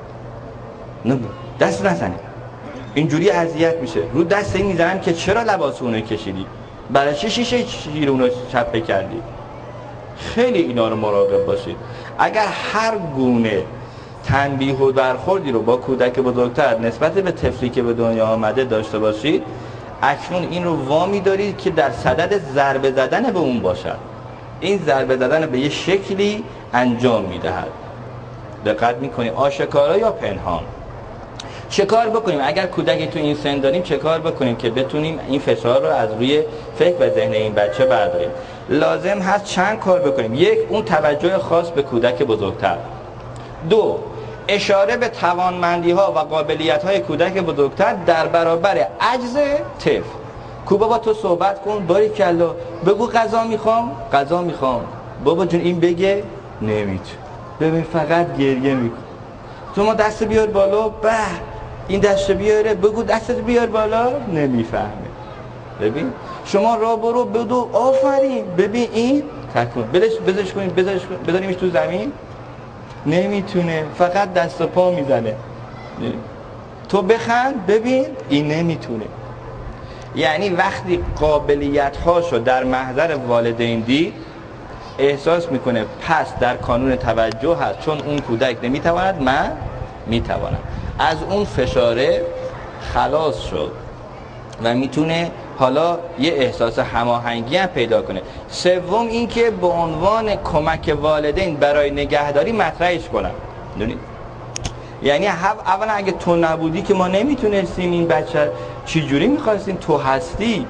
دست نزنه، اینجوری اذیت میشه، رو دست این میزنن که چرا لباس اونو کشیدی، برای چه شیشه شیر اونو چپه کردی. خیلی اینا رو مراقب باشید. اگر هر گونه تنبیه و برخوردی رو با کودک بزرگتر نسبت به طفلی که به دنیا آمده داشته باشید، اکنون این رو وامی دارید که در صدد ضربه زدن به اون باشد. این ضربه زدن به یه شکلی انجام میدهد. دقت میکنید، آشکارا یا پنهان. چه کار بکنیم اگر کودکی تو این سن داریم؟ چه کار بکنیم که بتونیم این فشار رو از روی فکر و ذهن این بچه برداریم؟ لازم هست چند کار بکنیم. یک، اون توجه خاص به کودک بزرگتر. دو، اشاره به توانمندی ها و قابلیت های کودک بزرگتر در برابر عجز طفل. کو بابا تو صحبت کن، باریکلا، بگو غذا میخوام، غذا میخوام. بابا جون این بگه نمیتونه، ببین فقط گریه میکن. تو ما دست بیار بالا، به این دست بیاره، بگو دستت بیار بالا، نمیفهمه. ببین شما را برو بدو، آفرین، ببین این تکون، بذارش بذارش کنیم، بذارش بذاریمش تو زمین، نمیتونه، فقط دست و پا میزنه. تو بخند، ببین این نمیتونه. یعنی وقتی قابلیت هاشو در محضر والدین دید، احساس میکنه پس در کانون توجه هست، چون اون کودک نمیتواند، من میتوانم. از اون فشاره خلاص شد و میتونه حالا یه احساس هماهنگی هم پیدا کنه. سوم این که به عنوان کمک والدین برای نگهداری مطرحش کنن. دونید؟ یعنی اولا اگه تو نبودی که ما نمیتونستیم این بچه، چی جوری میخواستیم؟ تو هستی.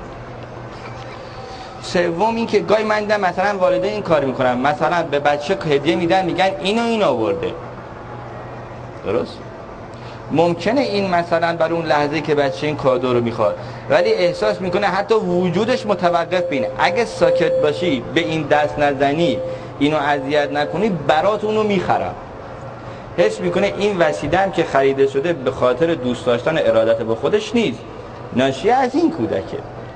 سوم این که گاهی من دیدم مثلا والدین این کار میکنن، مثلا به بچه هدیه میدن، میگن اینو این آورده. درست؟ ممکنه این مثلا برای اون لحظه که بچه این کادو رو میخواد، ولی احساس میکنه حتی وجودش متوقف بینه. اگه ساکت باشی، به این دست نزنی، اینو اذیت نکنی، برات اونو میخرم. حس میکنه این وسیله هم که خریده شده به خاطر دوست داشتن ارادت به خودش نیست، ناشی از این کودکه.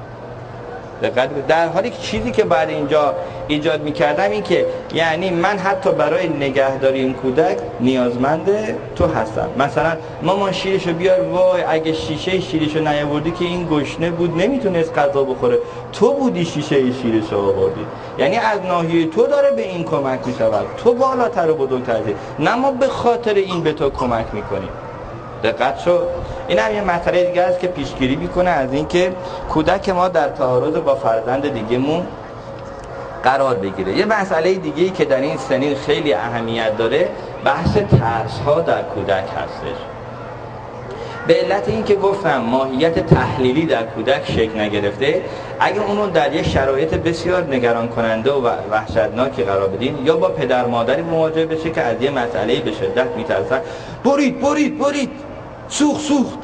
در حالی که چیزی که بعد اینجا ایجاد میکردم این که یعنی من حتی برای نگهداری این کودک نیازمند تو هستم. مثلا مامان شیرشو بیار، وای اگه شیشه شیرشو نیاوردی که این گشنه بود نمیتونست غذا بخوره، تو بودی شیشه شیرشو آوردی. یعنی از ناحیه تو داره به این کمک میشود، تو بالاتر و بزرگتری، نه ما به خاطر این به تو کمک میکنیم. دقت شو. این هم یه مسئله دیگه است که پیشگیری میکنه از اینکه کودک ما در تعارض با فرزند دیگه‌مون قرار بگیره. یه مسئله دیگه‌ای که در این سنین خیلی اهمیت داره، بحث ترس ها در کودک هستش. به علت اینکه گفتم ماهیت تحلیلی در کودک شکل نگرفته، اگه اونو در یه شرایط بسیار نگران کننده و وحشتناکی قرار بدین، یا با پدر مادری مواجه بشه که از یه مسئله به شدت میترسن، برید برید برید سوخت سوخت.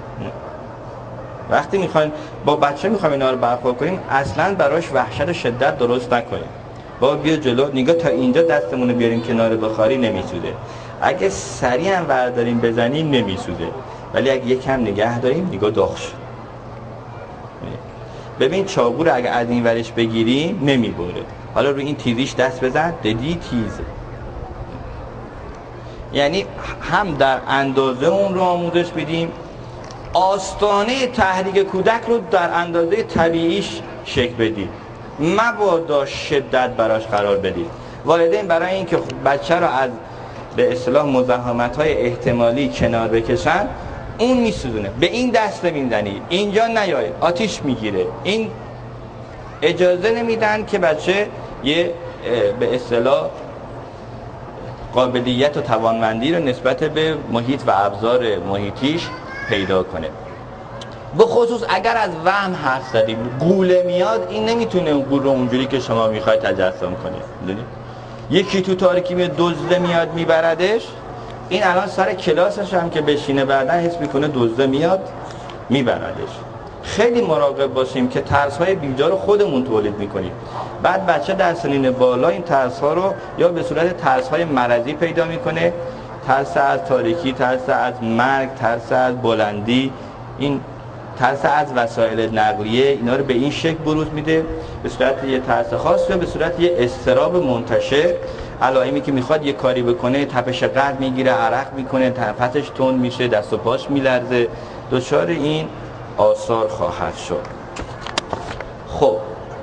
وقتی میخواین با بچه میخوایم اینا رو برخورد کنیم، اصلا براش وحشت و شدت درست نکنیم. بابا بیا جلو، نگاه تا اینجا دستمون رو بیاریم کنار بخاری، نمیسوده. اگه سریع هم برداریم بزنیم نمیسوده، ولی اگه یکم نگه داریم نگاه داغ شد. ببین چاقو رو اگه از این ورش بگیریم نمیبره، حالا رو این تیزیش دست بزن، دیدی تیزه. یعنی هم در اندازه اون رو آموزش بدیم، آستانه تحریک کودک رو در اندازه طبیعیش شکل بدید، مبادا شدت براش قرار بدید. والدین برای اینکه بچه رو از به اصطلاح مزاحمت‌های احتمالی کنار بکشن، اون میسوزونه، به این دست نمیزنی، اینجا نیای، آتیش میگیره. این اجازه نمیدن که بچه یه به اصطلاح قابلیت و توانمندی رو نسبت به محیط و ابزار محیطیش پیدا کنه. به خصوص اگر از وهم حرف زدیم، گوله میاد، این نمیتونه اون گول رو اونجوری که شما میخواید تجسم کنه. میدونید یکی تو تاریکی میاد دزده میاد میبردش، این الان سر کلاسش هم که بشینه بعدن حس میکنه دزده میاد میبردش. خیلی مراقب باشیم که ترس‌های بیجا رو خودمون تولید میکنیم. بعد بچه در سنین بالا این ترس‌ها رو یا به صورت ترس‌های مرضی پیدا میکنه، ترس از تاریکی، ترس از مرگ، ترس از بلندی، این ترس از وسایل نقلیه، اینا رو به این شکل بروز میده به صورت یه ترس خاص یا به صورت یه اضطراب منتشر. علائمی که میخواد یه کاری بکنه، تپش قلب میگیره، عرق میکنه، تنفسش تند میشه، دست و پاش میلرزه، دچار این آثار خواهد شد. خب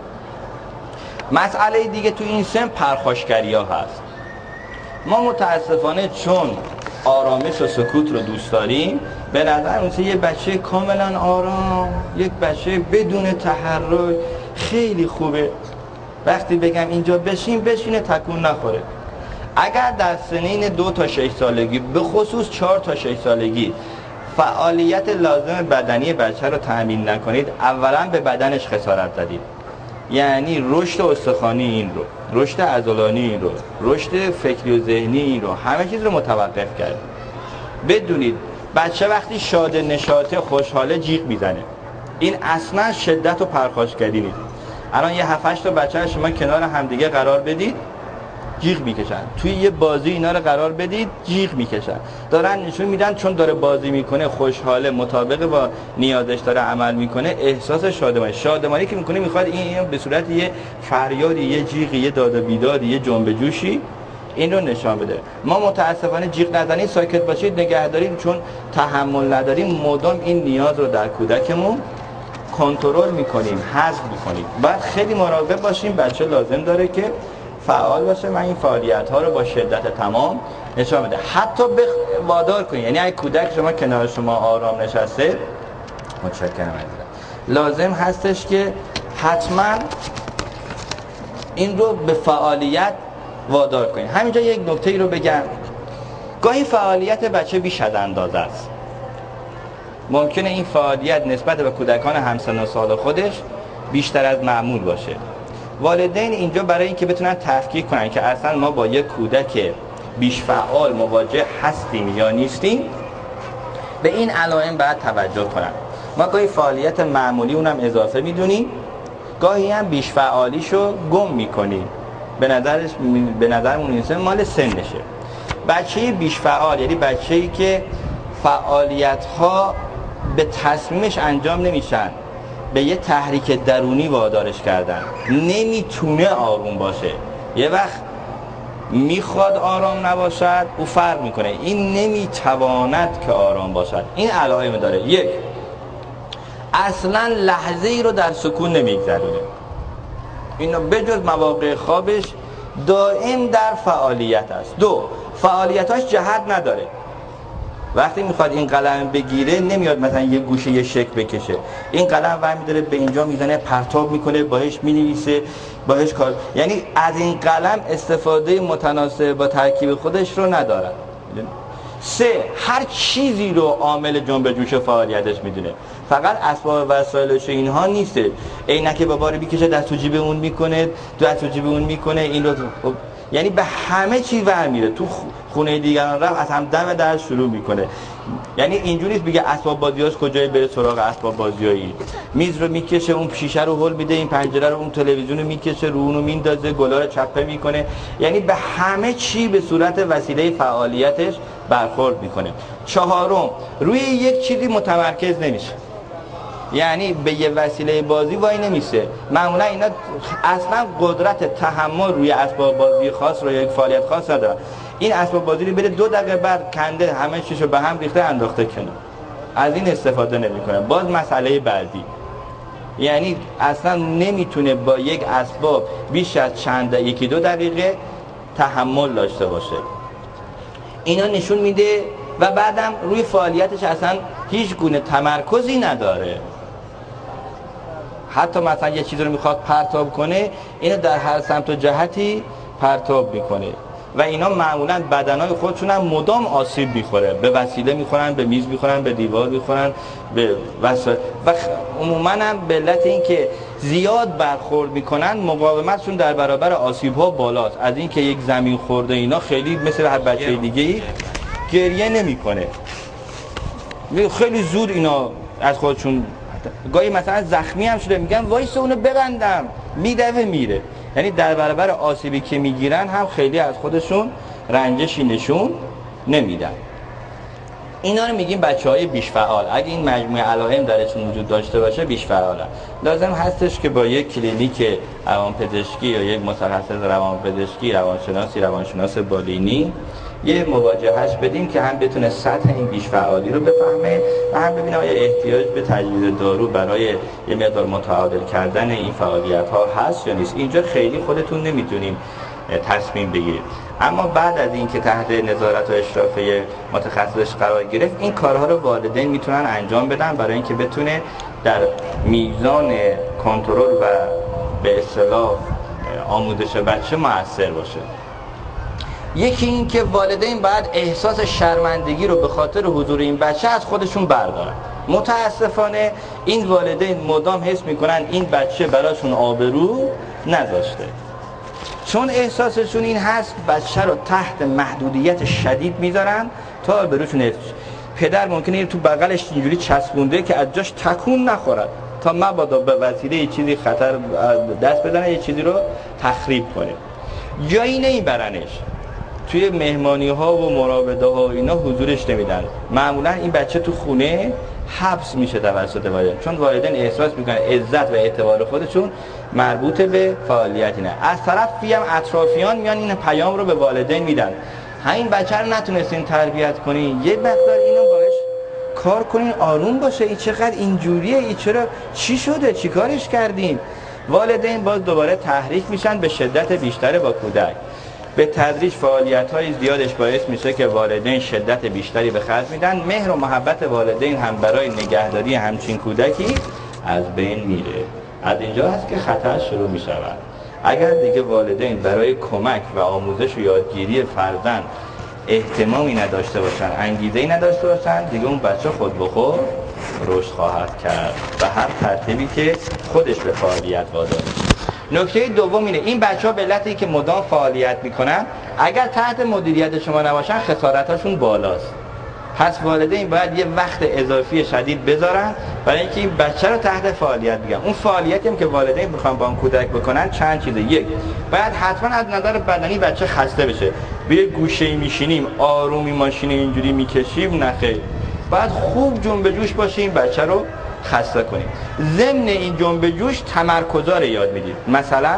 مسئله دیگه تو این سن پرخاشگری ها هست. ما متاسفانه چون آرامش و سکوت رو دوست داریم، به نظر میسه یه بچه کاملا آرام، یک بچه بدون تحرک خیلی خوبه، وقتی بگم اینجا بشین بشینه تکون نخوره. اگر در سنین دو تا شش سالگی به خصوص چهار تا شش سالگی فعالیت لازم بدنی بچه رو تأمین نکنید، اولا به بدنش خسارت زدید. یعنی رشد استخوانی این رو، رشد عضلانی این رو، رشد فکری و ذهنی این رو، همه چیز رو متوقف کرد. بدونید بچه وقتی شاد نشاطه خوشحاله جیغ میزنه، این اصلا شدت و پرخاشگری نیست. الان یه هفت هشت تا بچه شما کنار همدیگه قرار بدید جیغ میکشن، توی یه بازی اینا رو قرار بدید جیغ میکشن، دارن نشون میدن چون داره بازی میکنه خوشحاله، مطابق با نیازش داره عمل میکنه، احساس شادمانی شادمانی که میکنه میخواد این به صورت یه فریادی، یه جیغی، یه داد و بیدادی، یه جنب جوشی این رو نشان بده. ما متاسفانه جیغ نزنید، ساکت باشید، نگه داریم، چون تحمل نداریم، مدام این نیاز رو در کودکمون کنترل میکنیم، حذف میکنیم. بعد خیلی مراقب باشیم، بچه لازم داره که فعال باشه، من این فعالیت ها رو با شدت تمام نشان بده، حتی بخ... وادار کنید. یعنی اگه کودک شما کنار شما آرام نشسته، متشکرم عزیزم، لازم هستش که حتما این رو به فعالیت وادار کنید. همینجا یک نکته ای رو بگم، گاهی فعالیت بچه بیش از اندازه است. ممکنه این فعالیت نسبت به کودکان همسن و سال خودش بیشتر از معمول باشه. والدین اینجا برای اینکه بتونن تفکیک کنن که اصلا ما با یک کودک بیش فعال مواجه هستیم یا نیستیم، به این علائم باید توجه کنن. ما گاهی فعالیت معمولی اونم اضافه میدونیم، گاهی هم بیش فعالیشو گم میکنیم. به نظرش به نظرمون این مال سنشه. بچه بیش فعال یعنی بچه‌ای که فعالیت‌ها به تصمیمش انجام نمیشن، به یه تحریک درونی وادارش کردن، نمیتونه آروم باشه. یه وقت میخواد آرام نباشد، او فرق میکنه. این نمیتواند که آرام باشد. این علائم داره. یک، اصلا لحظه ای رو در سکون نمیگذرونه. اینو بجز مواقع خوابش دائم در فعالیت است. دو، فعالیتاش جهت نداره. وقتی میخواد این قلم بگیره نمیاد مثلا یه گوشه یه شکل بکشه، این قلم ورمی داره به اینجا میزنه، پرتاب میکنه، باهاش مینویسه، باهاش کار، یعنی از این قلم استفاده متناسب با ترکیب خودش رو نداره. سه، هر چیزی رو عامل جنب جوش فعالیتش میدونه، فقط اسباب وسایلش اینها نیسته. عینک بابا رو میکشه دست تو جیب اون میکنه، دست تو جیب اون میکنه، این رو خب یعنی به همه چی ور میره. تو خونه دیگران رفت از هم دم در شروع میکنه. یعنی اینجوری نیست بگه اسباب بازیاش کجای بره سراغ اسباب بازیایی. میز رو میکشه، اون شیشه رو هل میده، این پنجره رو، اون تلویزیون رو میکشه، رو اونو میندازه، گلا رو چپه میکنه. یعنی به همه چی به صورت وسیله فعالیتش برخورد میکنه. چهارم، روی یک چیزی متمرکز نمیشه، یعنی به یه وسیله بازی وای نمیشه. معمولا اینا اصلا قدرت تحمل روی اسباب بازی خاص رو، یک فعالیت خاص ندارن. این اسباب بازی رو بده دو دقیقه بعد کنده، همه چیشو به هم ریخته، انداخته کنار، از این استفاده نمیکنه. باز مسئله بعدی، یعنی اصلا نمیتونه با یک اسباب بیش از چند یکی دو دقیقه تحمل داشته باشه. اینا نشون میده. و بعدم روی فعالیتش اصلا هیچ گونه تمرکزی نداره. حتی مثلا یه چیزی رو میخواد پرتاب کنه، اینو در هر سمت و جهتی پرتاب میکنه و اینا معمولا بدنهای خودشون هم مدام آسیب میخوره، به وسیله میخورن، به میز میخورن، به دیوار میخورن، به وسیله و عموما هم به علت اینکه زیاد برخورد میکنن مقاومتشون در برابر آسیب ها بالاست. از اینکه یک زمین خورده اینا خیلی مثل هر بچه دیگه‌ای گریه نمیکنه، خیلی زود اینا از خودشون گاهی مثلا زخمی هم شده میگن وایس اونو ببندم، میدوه میره. یعنی در برابر آسیبی که میگیرن هم خیلی از خودشون رنجشی نشون نمیدن. اینا رو میگیم بچهای بیش فعال. اگه این مجموعه علائم درشون وجود داشته باشه بیش فعالن. لازم هستش که با یک کلینیک روانپزشکی یا یک متخصص روانپزشکی، روانشناسی، روانشناس بالینی یه مواجههش بدیم که هم بتونه سطح این بیش فعالی رو بفهمه و هم ببینه آیا احتیاج به تجویز دارو برای یه مقدار متعادل کردن این فعالیت ها هست یا نیست. اینجا خیلی خودتون نمیتونیم تصمیم بگیرید، اما بعد از اینکه تحت نظارت و اشراف متخصص قرار گرفت این کارها رو والدین میتونن انجام بدن برای اینکه بتونه در میزان کنترل و به اصطلاح آموزش بچه مؤثر باشه. یکی این که والدین باید احساس شرمندگی رو به خاطر حضور این بچه از خودشون بردارن. متاسفانه این والدین مدام حس میکنن این بچه براشون آبرو نذاشته، چون احساسشون این هست بچه رو تحت محدودیت شدید میذارن تا آبروشون حفظ شه. پدر ممکنه این تو بغلش اینجوری چسبونده که از جاش تکون نخورد تا مبادا به وسیله یه چیزی خطر دست بزنه، یه چیزی رو تخریب کنه. جایی نمیبرنش، توی مهمانی ها و مراوده ها و اینا حضورش نمیدن. معمولا این بچه تو خونه حبس میشه توسط والدین، چون والدین احساس میکنن عزت و اعتبار خودشون مربوط به فعالیتی نه. از طرفی هم اطرافیان میان این پیام رو به والدین میدن، همین بچه رو نتونستین تربیت کنین، یه مقدار اینو باهاش کار کنین آروم باشه، این چقدر اینجوریه، این چرا چی شده، چی کارش کردین. والدین باز دوباره تحریک میشن به شدت بیشتر با کودک. به تدریج فعالیت‌های زیادش باعث میشه که والدین شدت بیشتری به خرج میدن. مهر و محبت والدین هم برای نگهداری همچین کودکی از بین میره. از اینجا هست که خطر شروع میشود. اگر دیگه والدین برای کمک و آموزش و یادگیری فرزند اهتمامی نداشته باشن، انگیزه‌ای نداشته باشن، دیگه اون بچه خود به خود رشد خواهد کرد و هر ترتیبی که خودش به فعالیت وادار. نکته دوم اینه، این بچه‌ها به علتی که مدام فعالیت میکنن اگر تحت مدیریت شما نباشن خسارتاشون بالاست. پس والدین باید یه وقت اضافی شدید بذارن برای اینکه این بچه رو تحت فعالیت بگیرن. اون فعالیتی هم که والدین میخوان با اون کودک بکنن چند چیزه. یک، باید حتما از نظر بدنی بچه خسته بشه. به گوشه‌ای میشینیم آرومی ماشین اینجوری میکشیم نخیر، باید خوب جنب جوش باشیم بچه رو خسته کنیم. ضمن این جنب جوش تمرکزا رو یاد میدید. مثلا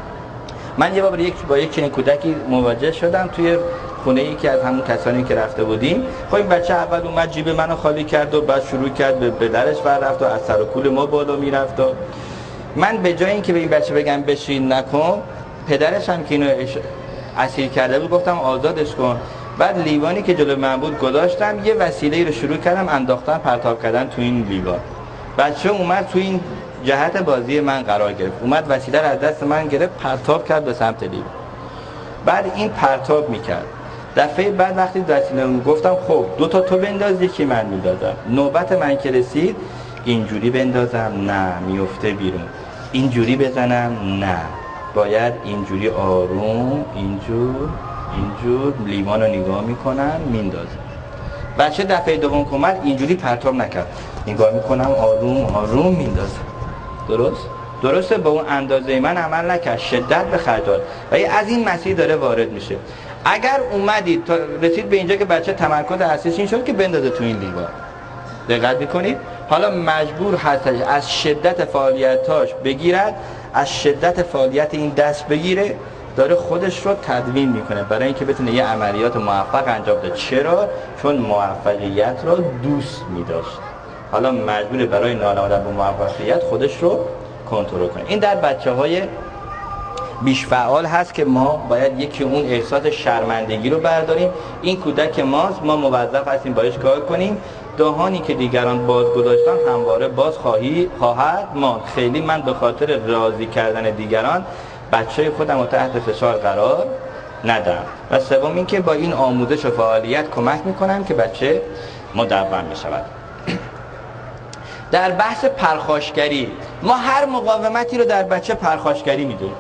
من یه بار یک با یک چنین کودکی مواجه شدم توی خونه ای که از همون کسانی که رفته بودیم. خب این بچه اول اومد جیب منو خالی کرد و بعد شروع کرد به درش ور رفت و از سر و کول ما بالا میرفت. و من به جای اینکه به این بچه بگم بشین نکن، پدرش هم که اینو اسیر کرده بود گفتم آزادش کن. بعد لیوانی که جلو من بود گذاشتم، یه وسیله‌ای رو شروع کردم انداختن پرتاب کردن تو این لیوان. بچه اومد تو این جهت بازی من قرار گرفت، اومد وسیله رو از دست من گرفت پرتاب کرد به سمت لیوان. بعد این پرتاب میکرد. دفعه بعد وقتی وسیله رو گفتم خب دو تا تو بنداز یکی من میندازم. نوبت من که رسید اینجوری بندازم نه میفته بیرون، اینجوری بزنم نه باید اینجوری آروم، اینجور اینجور لیوان رو نگاه میکنم میندازم. بچه دفعه دوم که اومد اینجوری پرتاب نکرد، نگاه میکنم آروم آروم میندازم. درست؟ درسته با اون اندازه من عمل نکرد، شدت به خرج داد و از این مسیر داره وارد میشه. اگر اومدید تا رسید به اینجا که بچه تمرکز اصلیش این شد که بندازه تو این لیوان، دقت میکنید؟ حالا مجبور هستش از شدت فعالیتاش بگیرد، از شدت فعالیت این دست بگیره، داره خودش رو تدوین میکنه برای اینکه بتونه یه عملیات موفق انجام بده. چرا؟ چون موفقیت رو دوست میداشت. حالا مجبوره برای نائل آمدن به موفقیت خودش رو کنترل کنه. این در بچه‌های بیش فعال هست که ما باید یکی اون احساس شرمندگی رو برداریم. این کودک ماست، ما موظف هستیم باهاش کار کنیم دهانی که دیگران باز گذاشتن همواره باز خواهی خواهد ماند. خیلی من به خاطر راضی کردن دیگران بچه خودم رو تحت فشار قرار ندم. و سوم این که با این آموزش و فعالیت کمک میکنم که بچه مدون میشود. در بحث پرخاشگری ما هر مقاومتی رو در بچه پرخاشگری میدونیم.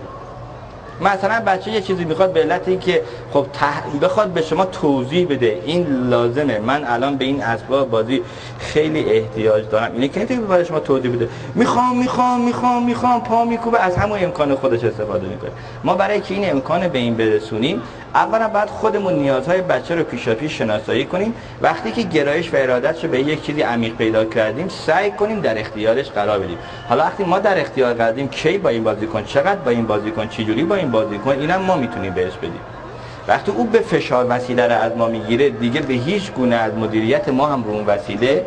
مثلا بچه یه چیزی میخواد به علت این که خب تح... بخواد به شما توضیح بده این لازمه، من الان به این اسباب بازی خیلی احتیاج دارم، اینه که نمیتونه برای شما توضیح بده، میخوام میخوام میخوام میخوام پا میکوبه، از همون امکان خودش استفاده میکنه. ما برای که این امکان به این برسونیم اولا باید خودمون نیازهای بچه رو پیشاپیش شناسایی کنیم. وقتی که گرایش و ارادتش رو به یک چیزی عمیق پیدا کردیم سعی کنیم در اختیارش قرار بدیم. حالا وقتی ما در اختیار قرار دادیم کی با این بازی کن، چقدر با این بازی کن، چه جوری با این بازی کن، اینم ما میتونیم بهش بدیم. وقتی او به فشار وسیله رو از ما میگیره دیگه به هیچ گونه از مدیریت ما هم رو اون وسیله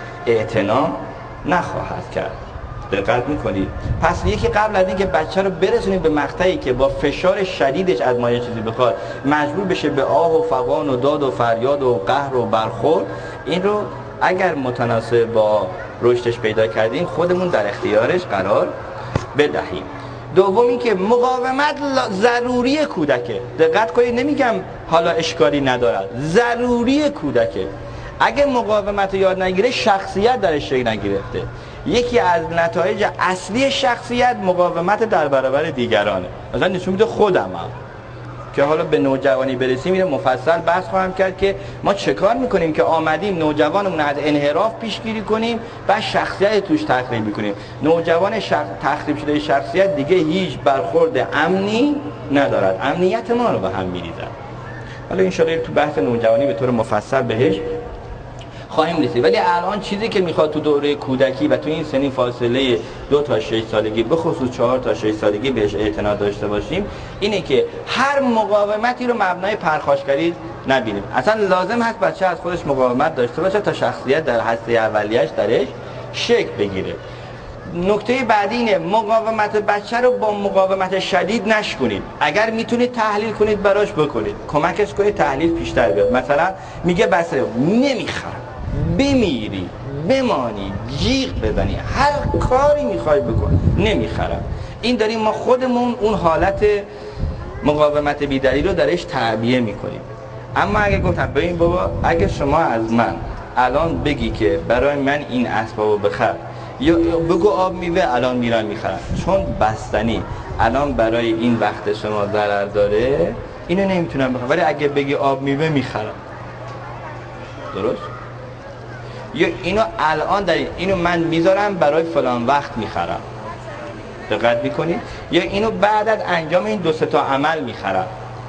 اعتنا نخواهد کرد. دقت میکنید؟ پس یکی قبل از اینکه بچه رو برسونیم به مقطعی که با فشار شدیدش از ما یه چیزی بخواد مجبور بشه به آه و فغان و داد و فریاد و قهر و برخورد، این رو اگر متناسب با رشدش پیدا کردیم خودمون در اختیارش قرار بدهیم. دومی که مقاومت ضروری کودکه. دقت کنید، نمیگم حالا اشکالی ندارد، ضروری کودکه. اگه مقاومت یاد نگیره شخصیت درش شکل نگرفته. یکی از نتایج اصلی شخصیت مقاومت در برابر دیگرانه. مثلا نشون میده خودم هم که حالا به نوجوانی برسیم میره مفصل بحث خواهم کرد که ما چه کار میکنیم که آمدیم نوجوانمون از انحراف پیشگیری کنیم و شخصیت توش تخریب میکنیم. نوجوان شخ... تخریب شده شخصیت دیگه هیچ برخورد امنی ندارد، امنیت ما رو به هم میریزد. حالا ان شاءالله تو بحث نوجوانی به طور مفصل بهش خواهیم رسید. ولی الان چیزی که میخواد تو دوره کودکی و تو این سنین فاصله دو تا شش سالگی به خصوص چهار تا شش سالگی بهش اعتنا داشته باشیم اینه که هر مقاومتی رو مبنای پرخاشگری نبینیم. اصلا لازم هست بچه از خودش مقاومت داشته باشه تا شخصیت در هسته اولیه‌اش درش شکل بگیره. نکته بعدی اینه مقاومت بچه رو با مقاومت شدید نشکنید. اگر میتونید تحلیل کنید براش بکنید، کمکش کنید تحلیل پیشتر بیاد. مثلا میگه بس نمیخوام، بمیری، بمانی، جیغ بزنی، هر کاری میخوای بکن، نمیخرم. این داریم ما خودمون اون حالت مقاومت بی‌دلیل رو درش تعبیه میکنیم. اما اگه گفتم ببین بابا اگه شما از من الان بگی که برای من این اسبابو بخر یا بگو آب میوه الان میرم میخرم، چون بستنی الان برای این وقت شما ضرر داره اینو نمیتونم بخرم، ولی اگه بگی آب میوه میخرم. درست؟ یا اینو الان دارید اینو من میذارم برای فلان وقت میخرم. دقت میکنید؟ یا اینو بعد از انجام این دو سه تا عمل میخرم.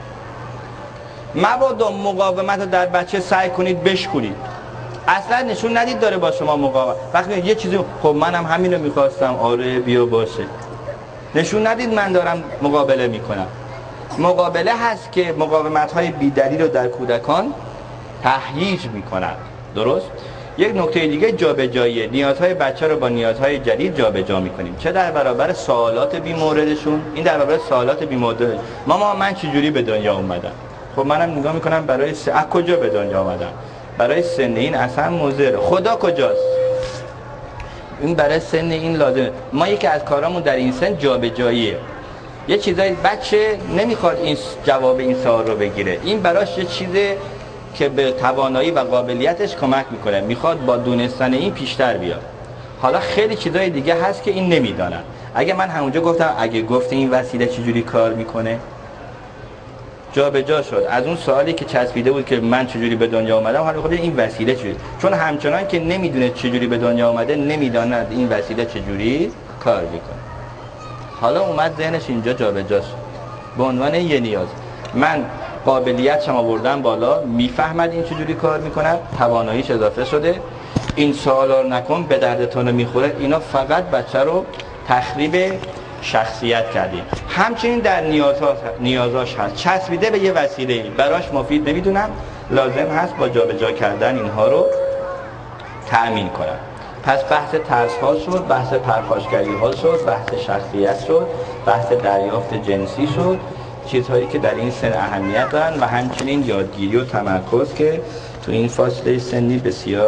مبادا مقاومت رو در بچه سعی کنید بشکنید. اصلا نشون ندید داره با شما مقاومت. وقتی یه چیزی خب منم همینو میخواستم، آره بیا باشه، نشون ندید من دارم مقابله میکنم. مقابله هست که مقاومت های بی‌دلیل رو در کودکان تهییج میکنن. درست؟ یک نکته دیگه جابجایی نیازهای بچه رو با نیازهای جدید جابجا میکنیم، چه در برابر سوالات بی موردشون. این در برابر سوالات بی مورد ماما من چه جوری به دنیا اومدم، خب منم نگاه میکنم برای س... از کجا به دنیا اومدم، برای سن این اصلا مضر، خدا کجاست، این برای سن این لازمه. ما یکی از کارامون در این سن جابجاییه. یه چیزای بچه نمیخواد این جواب این سوال رو بگیره، این براش یه چیزه که به توانایی و قابلیتش کمک میکنه، میخواد با دونستن این پیشتر بیاد. حالا خیلی چیزای دیگه هست که این نمیدانن. اگه من همونجا گفتم اگه گفته این وسیله چجوری کار میکنه، جا به جا شد از اون سوالی که چسبیده بود که من چجوری به دنیا اومدم، حالا خود این وسیله چجوری، چون همچنان که نمیدونه چجوری به دنیا اومده نمیداند این وسیله چجوری کار میکنه. حالا اومد ذهنش اینجا جا به جا شد به عنوان یه نیاز. من قابلیتشم آوردم بالا، میفهمد این چجوری کار میکنه، تواناییش اضافه شده. این سوالا رو نکن به دردتون میخوره. اینا فقط بچه رو تخریب شخصیت کردیم. همچنین در نیازها نیازاش هست چسبیده به یه وسیله براش مفید نمیدونم، لازم هست با جابجا کردن اینها رو تأمین کنم. پس بحث ترس ها شد، بحث پرخاشگری ها شد، بحث شخصیت شد، بحث دریافت جنسی شد، چیزهایی که در این سن اهمیت دارن و همچنین یادگیری و تمرکز که تو این فاصله سنی بسیار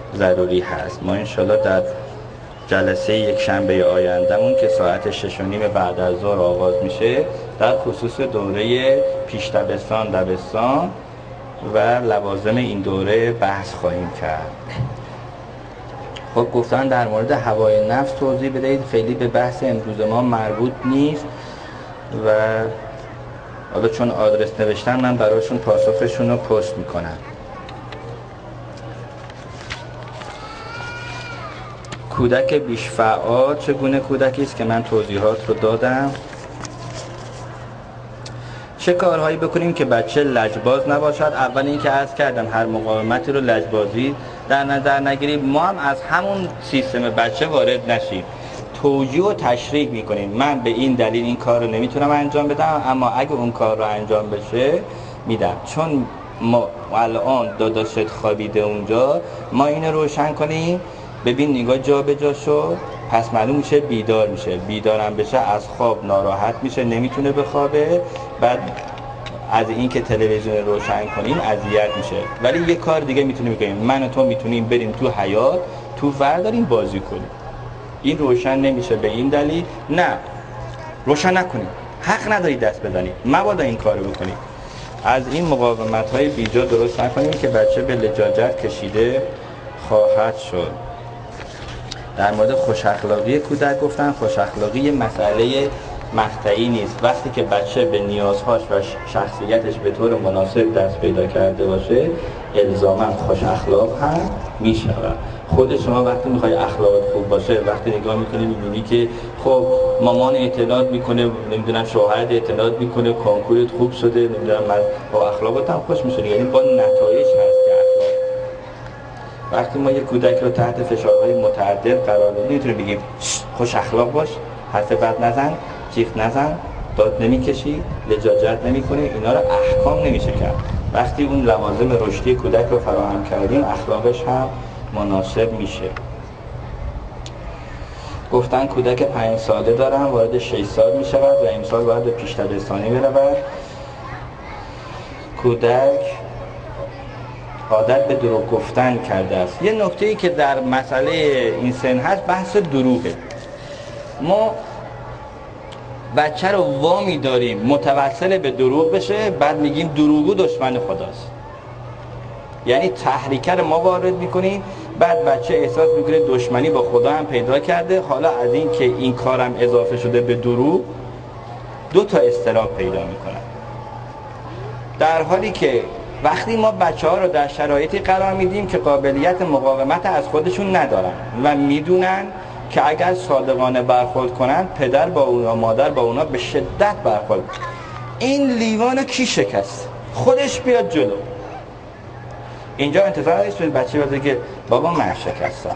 ضروری هست. ما انشالله در جلسه یک شنبه آیندهمون که ساعت شش و نیم بعد از ظهر آغاز میشه در خصوص دوره پیش دبستان دبستان و لوازم این دوره بحث خواهیم کرد. خب گفتن در مورد هوای نفس توضیح بدهید، خیلی به بحث امروز ما مربوط نیست و حالا چون آدرس نوشتن من براشون پاسخشون رو پست میکنم. کودک بیش فعال چگونه کودکی است که من توضیحات رو دادم. چه کارهایی بکنیم که بچه لجباز نباشد؟ اول اینکه عرض کردم هر مقاومتی رو لجبازی در نظر نگیریم. ما هم از همون سیستم بچه وارد نشیم، توجیه و تشریح میکنیم. من به این دلیل این کار رو نمیتونم انجام بدم، اما اگه اون کار رو انجام بشه میدم. چون ما الان داداشت خوابیده اونجا، ما اینو روشن کنیم ببین نگاه جا به جا شد، پس معلوم میشه بیدار میشه. بیدارم بشه از خواب ناراحت میشه، نمیتونه بخوابه، بعد از این که تلویزیون روشن کنیم اذیت میشه. ولی یه کار دیگه میتونیم بکنیم، من و تو میتونیم بریم تو حیاط تو ورداریم بازی کنیم. این روشن نمیشه به این دلیل نه روشن نکنیم، حق نداری دست بزنی، مبادا این کارو بکنی. از این مقاومت های بیجا درست نکنیم که بچه به لجاجت کشیده خواهد شد. در مورد خوش اخلاقی کودک گفتن خوش اخلاقی یه مسئله مقطعی نیست. وقتی که بچه به نیازهاش و شخصیتش به طور مناسب دست پیدا کرده باشه الزاماً خوش اخلاق هم میشود. خود شما وقتی میخوای اخلاقت خوب باشه، وقتی نگاه میکنی میبینی که خب مامان اعتماد میکنه، نمیدونم شوهرت اعتماد میکنه، کنکورت خوب شده، نمیدونم من با اخلاقت هم خوش میشونی، یعنی با نتایج هست که اخلاق. وقتی ما یک کودک رو تحت فشارهای متعدد قرار بدیم نمیتونیم بگیم خوش اخلاق باش، حرف بد نزن، جیغ نزن، داد نمیکشی، لجاجت نمیکنی، اینا رو احکام نمیشه کرد. وقتی اون لوازم رشدی کودک رو فراهم کردیم اخلاقش هم مناسب میشه. گفتن کودک پنج ساله دارن وارد شش سال میشود و امسال باید به پیش دبستانی برود. کودک عادت به دروغ گفتن کرده است. یه نکته‌ای که در مسئله این سن هست بحث دروغه. ما بچه رو وامی داریم متوسل به دروغ بشه، بعد میگیم دروغگو دشمن خداست. یعنی تحریکه رو ما وارد میکنیم، بعد بچه احساس میکنه دشمنی با خدا هم پیدا کرده، حالا از این که این کارم اضافه شده به دروغ دو تا اضطراب پیدا میکنن. در حالی که وقتی ما بچه ها رو در شرایطی قرار میدیم که قابلیت مقاومت از خودشون ندارن و میدونن که اگر صادقانه برخورد کنن پدر با اونا مادر با اونا به شدت برخورد، این لیوانو کی شکست؟ خودش بیاد جلو. اینجا انتظار نیست بچه بده که بابا من شکستم،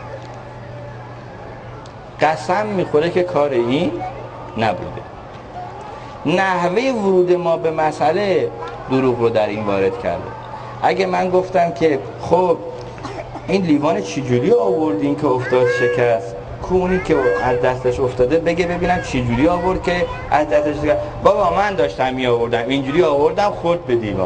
قسم میخوره که کار این نبوده. نحوه ورود ما به مسئله دروغ رو در این وارد کرده. اگه من گفتم که خب این لیوان چجوری آوردین که افتاد شکست، کونی که از دستش افتاده بگه ببینم چجوری آورد که از دستش شکست. بابا من داشتم می آوردم اینجوری آوردم خورد به دیوار.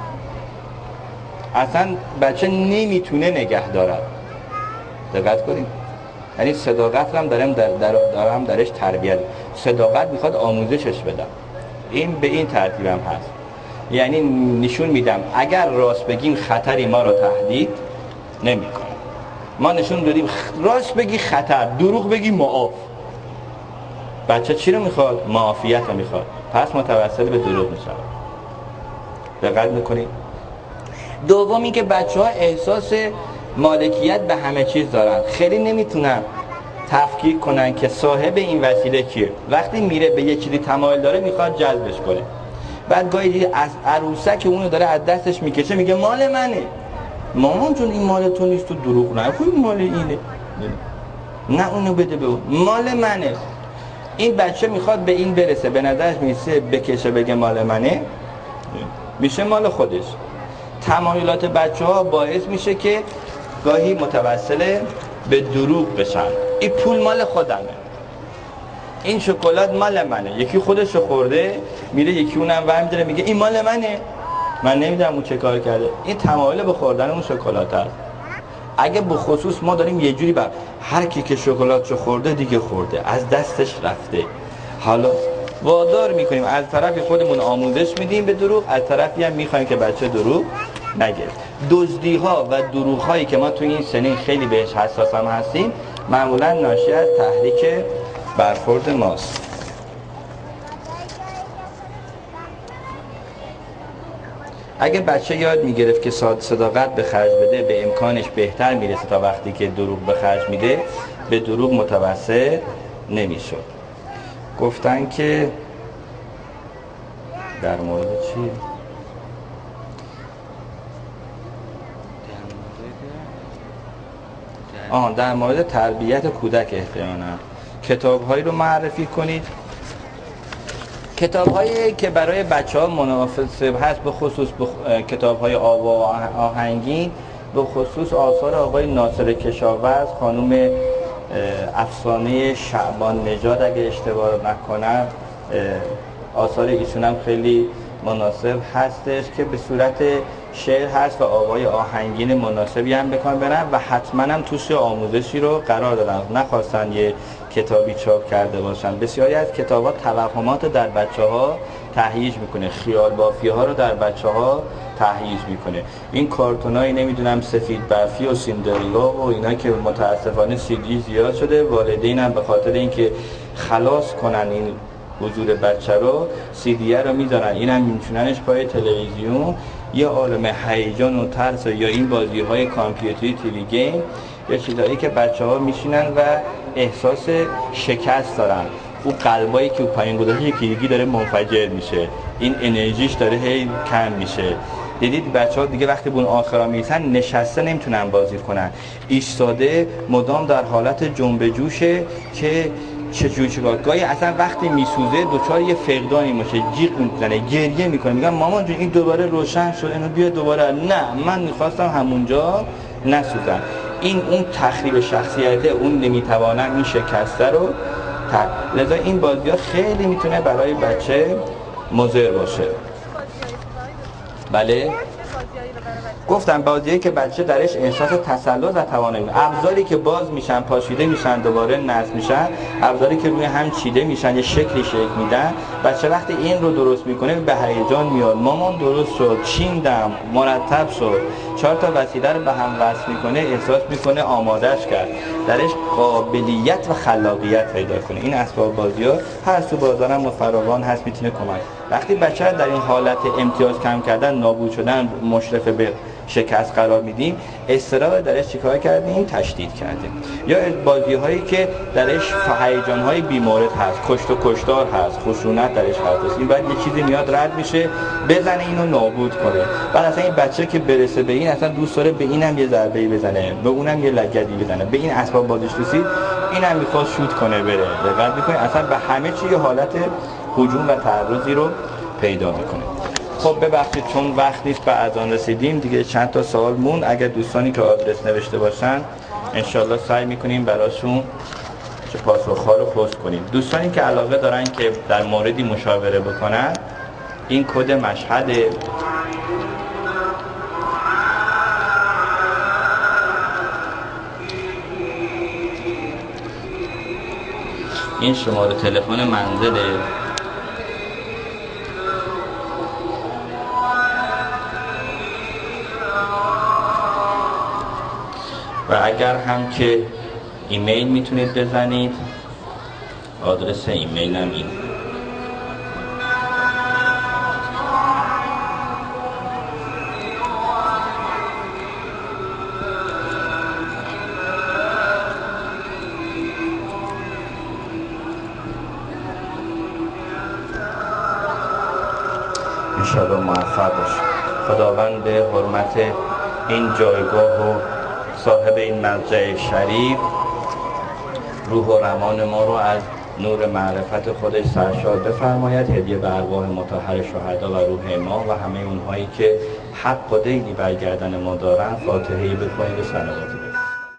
اصلا بچه نمیتونه نگه دارد. دقت کنید، یعنی صداقت هم دارم در در دارم درش تربیت. صداقت میخواد آموزشش بدم. این به این ترتیب هم هست. یعنی نشون میدم اگر راست بگیم خطری ما رو تهدید نمیکنه. ما نشون دادیم راست بگی خطر، دروغ بگی معاف. بچه چی رو میخواد؟ معافیت رو میخواد. پس متوسل به دروغ میشه. دقت میکنید؟ دومی که بچه ها احساس مالکیت به همه چیز دارن، خیلی نمیتونن تفکیک کنن که صاحب این وسیله کیه. وقتی میره به یه چیزی تمایل داره میخواد جذبش کنه، بعد گاهی دیگه از عروسک اونو داره از دستش میکشه میگه مال منه. مامان جون این مال تو نیست، تو دروغ نگو مال اینه، نه اونو بده به اون، مال منه. این بچه میخواد به این برسه، به نظرش میسه بکشه بگه مال منه، میشه مال خودش. تمایلات بچه ها باعث میشه که گاهی متوسل به دروغ بشن. این پول مال خودمه، این شکلات مال منه. یکی خودش خورده میره یکی اونم ور میداره میگه این مال منه، من نمیدونم اون چه کار کرده. این تمایل به خوردن اون شکلات هست. اگه به خصوص ما داریم یه جوری بر هر کی که شکلاتشو خورده دیگه خورده، از دستش رفته، حالا وادار میکنیم از طرف خودمون آموزش میدیم به دروغ، از طرفی هم میخوایم که بچه دروغ نگه. دزدی ها و دروغ هایی که ما توی این سنین خیلی بهش حساس هم هستیم معمولا ناشی از تحریک برخورد ماست. اگه بچه یاد میگرفت که صداقت به خرج بده به امکانش بهتر میرسه تا وقتی که دروغ به خرج میده به دروغ متوسل نمیشد. گفتن که در مورد چی؟ آه در مورد تربیت کودک احتمالاً کتاب‌هایی رو معرفی کنید. کتاب‌هایی که برای بچه‌ها مناسب هست، به خصوص بخ... کتاب‌های آوا و آهنگین، به خصوص آثار آقای ناصر کشاورز، خانم افسانه شعبان نژاد اگه اشتباه نکنم، آثار ایشون هم خیلی مناسب هستش که به صورت شعر هست و آوای آهنگین مناسبی هم بکن برن و حتما هم توش آموزشی رو قرار دادن، نخواستن یه کتابی چاپ کرده باشن. بسیاری از کتاب‌ها توهمات در بچه‌ها تهییج میکنه، خیال بافی ها رو در بچه‌ها تهییج میکنه. این کارتونای نمیدونم سفید برفی و سیندرلا و اینا که متاسفانه سیدی زیاد شده، والدین هم به خاطر اینکه خلاص کنن این حضور بچه رو سیدیه رو میذارن، این هم میچوننش پای تلویزیون، یه عالم هیجان و ترس یا این بازی های کامپیوتری تیوی گیم یا چیزایی که بچه ها میشینن و احساس شکست دارن. اون قلبایی که پایین گذاشته یکی داره منفجر میشه، این انرژیش داره هی کم میشه. دیدید بچه ها دیگه وقتی به اون آخرا میرسن نشسته نمیتونن بازی کنن، ایستاده مدام در حالت جنب جوشه که چجوری چیکار. گاهی اصلا وقتی میسوزه دوچار یه فقدانی میشه، جیغ میزنه، گریه میکنه، میگم مامان جون این دوباره روشن شد، اینو بیا دوباره. نه من میخواستم همونجا نسوزم. این اون تخریب شخصیته، اون نمیتوانم این شکسته رو تر. لذا این بازی ها خیلی میتونه برای بچه مضر باشه. بله گفتم بازیایی که بچه درش احساس تسلط و توانایی، ابزاری که باز میشن پاشیده میشن دوباره نصب میشن، ابزاری که روی هم چیده میشن یه شکلی شکل میدن، بچه وقتی این رو درست میکنه به هیجان میاد، مامان درست شد، چیندم، مرتب شد، چهار تا وسیله رو به هم وصل میکنه، احساس میکنه آمادش کرد، درش قابلیت و خلاقیت پیدا کنه. این اسباب بازی ها هر تو بازارم و فراوان هست، میتونه کمک. وقتی بچه رو در این حالت امتیاز کم کردن، نابود شدن، مشرف به شکست قرار میدیم، استرا درش چیکار کردیم؟ تشدید کردیم. یا بازی هایی که درش هیجان های بیمورد هست، کشت و کشتار هست، خشونت درش هست، این بعد یه چیزی میاد رد میشه بزنه اینو نابود کنه. بعد اصلا این بچه که برسه به این اصلا دوست داره به اینم یه ضربه‌ای بزنه، به اونم یه لگدی بزنه، به این اسباب بازیش رسید اینم میخواد شوت کنه بره. دقت میکنه اصلا به همه چی یه حالت هجوم و تعرضی رو پیدا میکنه. خب ببخشید چون وقت نیست، به اذان رسیدیم دیگه، چند تا سوال مون. اگر دوستانی که آدرس نوشته باشن انشالله سعی میکنیم براشون چه پاسخ‌ها رو پست کنیم. دوستانی که علاقه دارن که در موردی مشاوره بکنن، این کد مشهد این شماره تلفن منزله و اگر هم که ایمیل میتونید بزنید، آدرس ایمیل هم این. انشاءالله موفق باشید. خداوند به حرمت این جایگاه و صاحب این مرجع شریف روح و روان ما رو از نور معرفت خودش سرشار بفرماید. هدیه به ارواح مطهر شهدا و روح ما و همه اونهایی که حق و دیدی برگردن ما دارن فاتحه‌ای بخونید و صلوات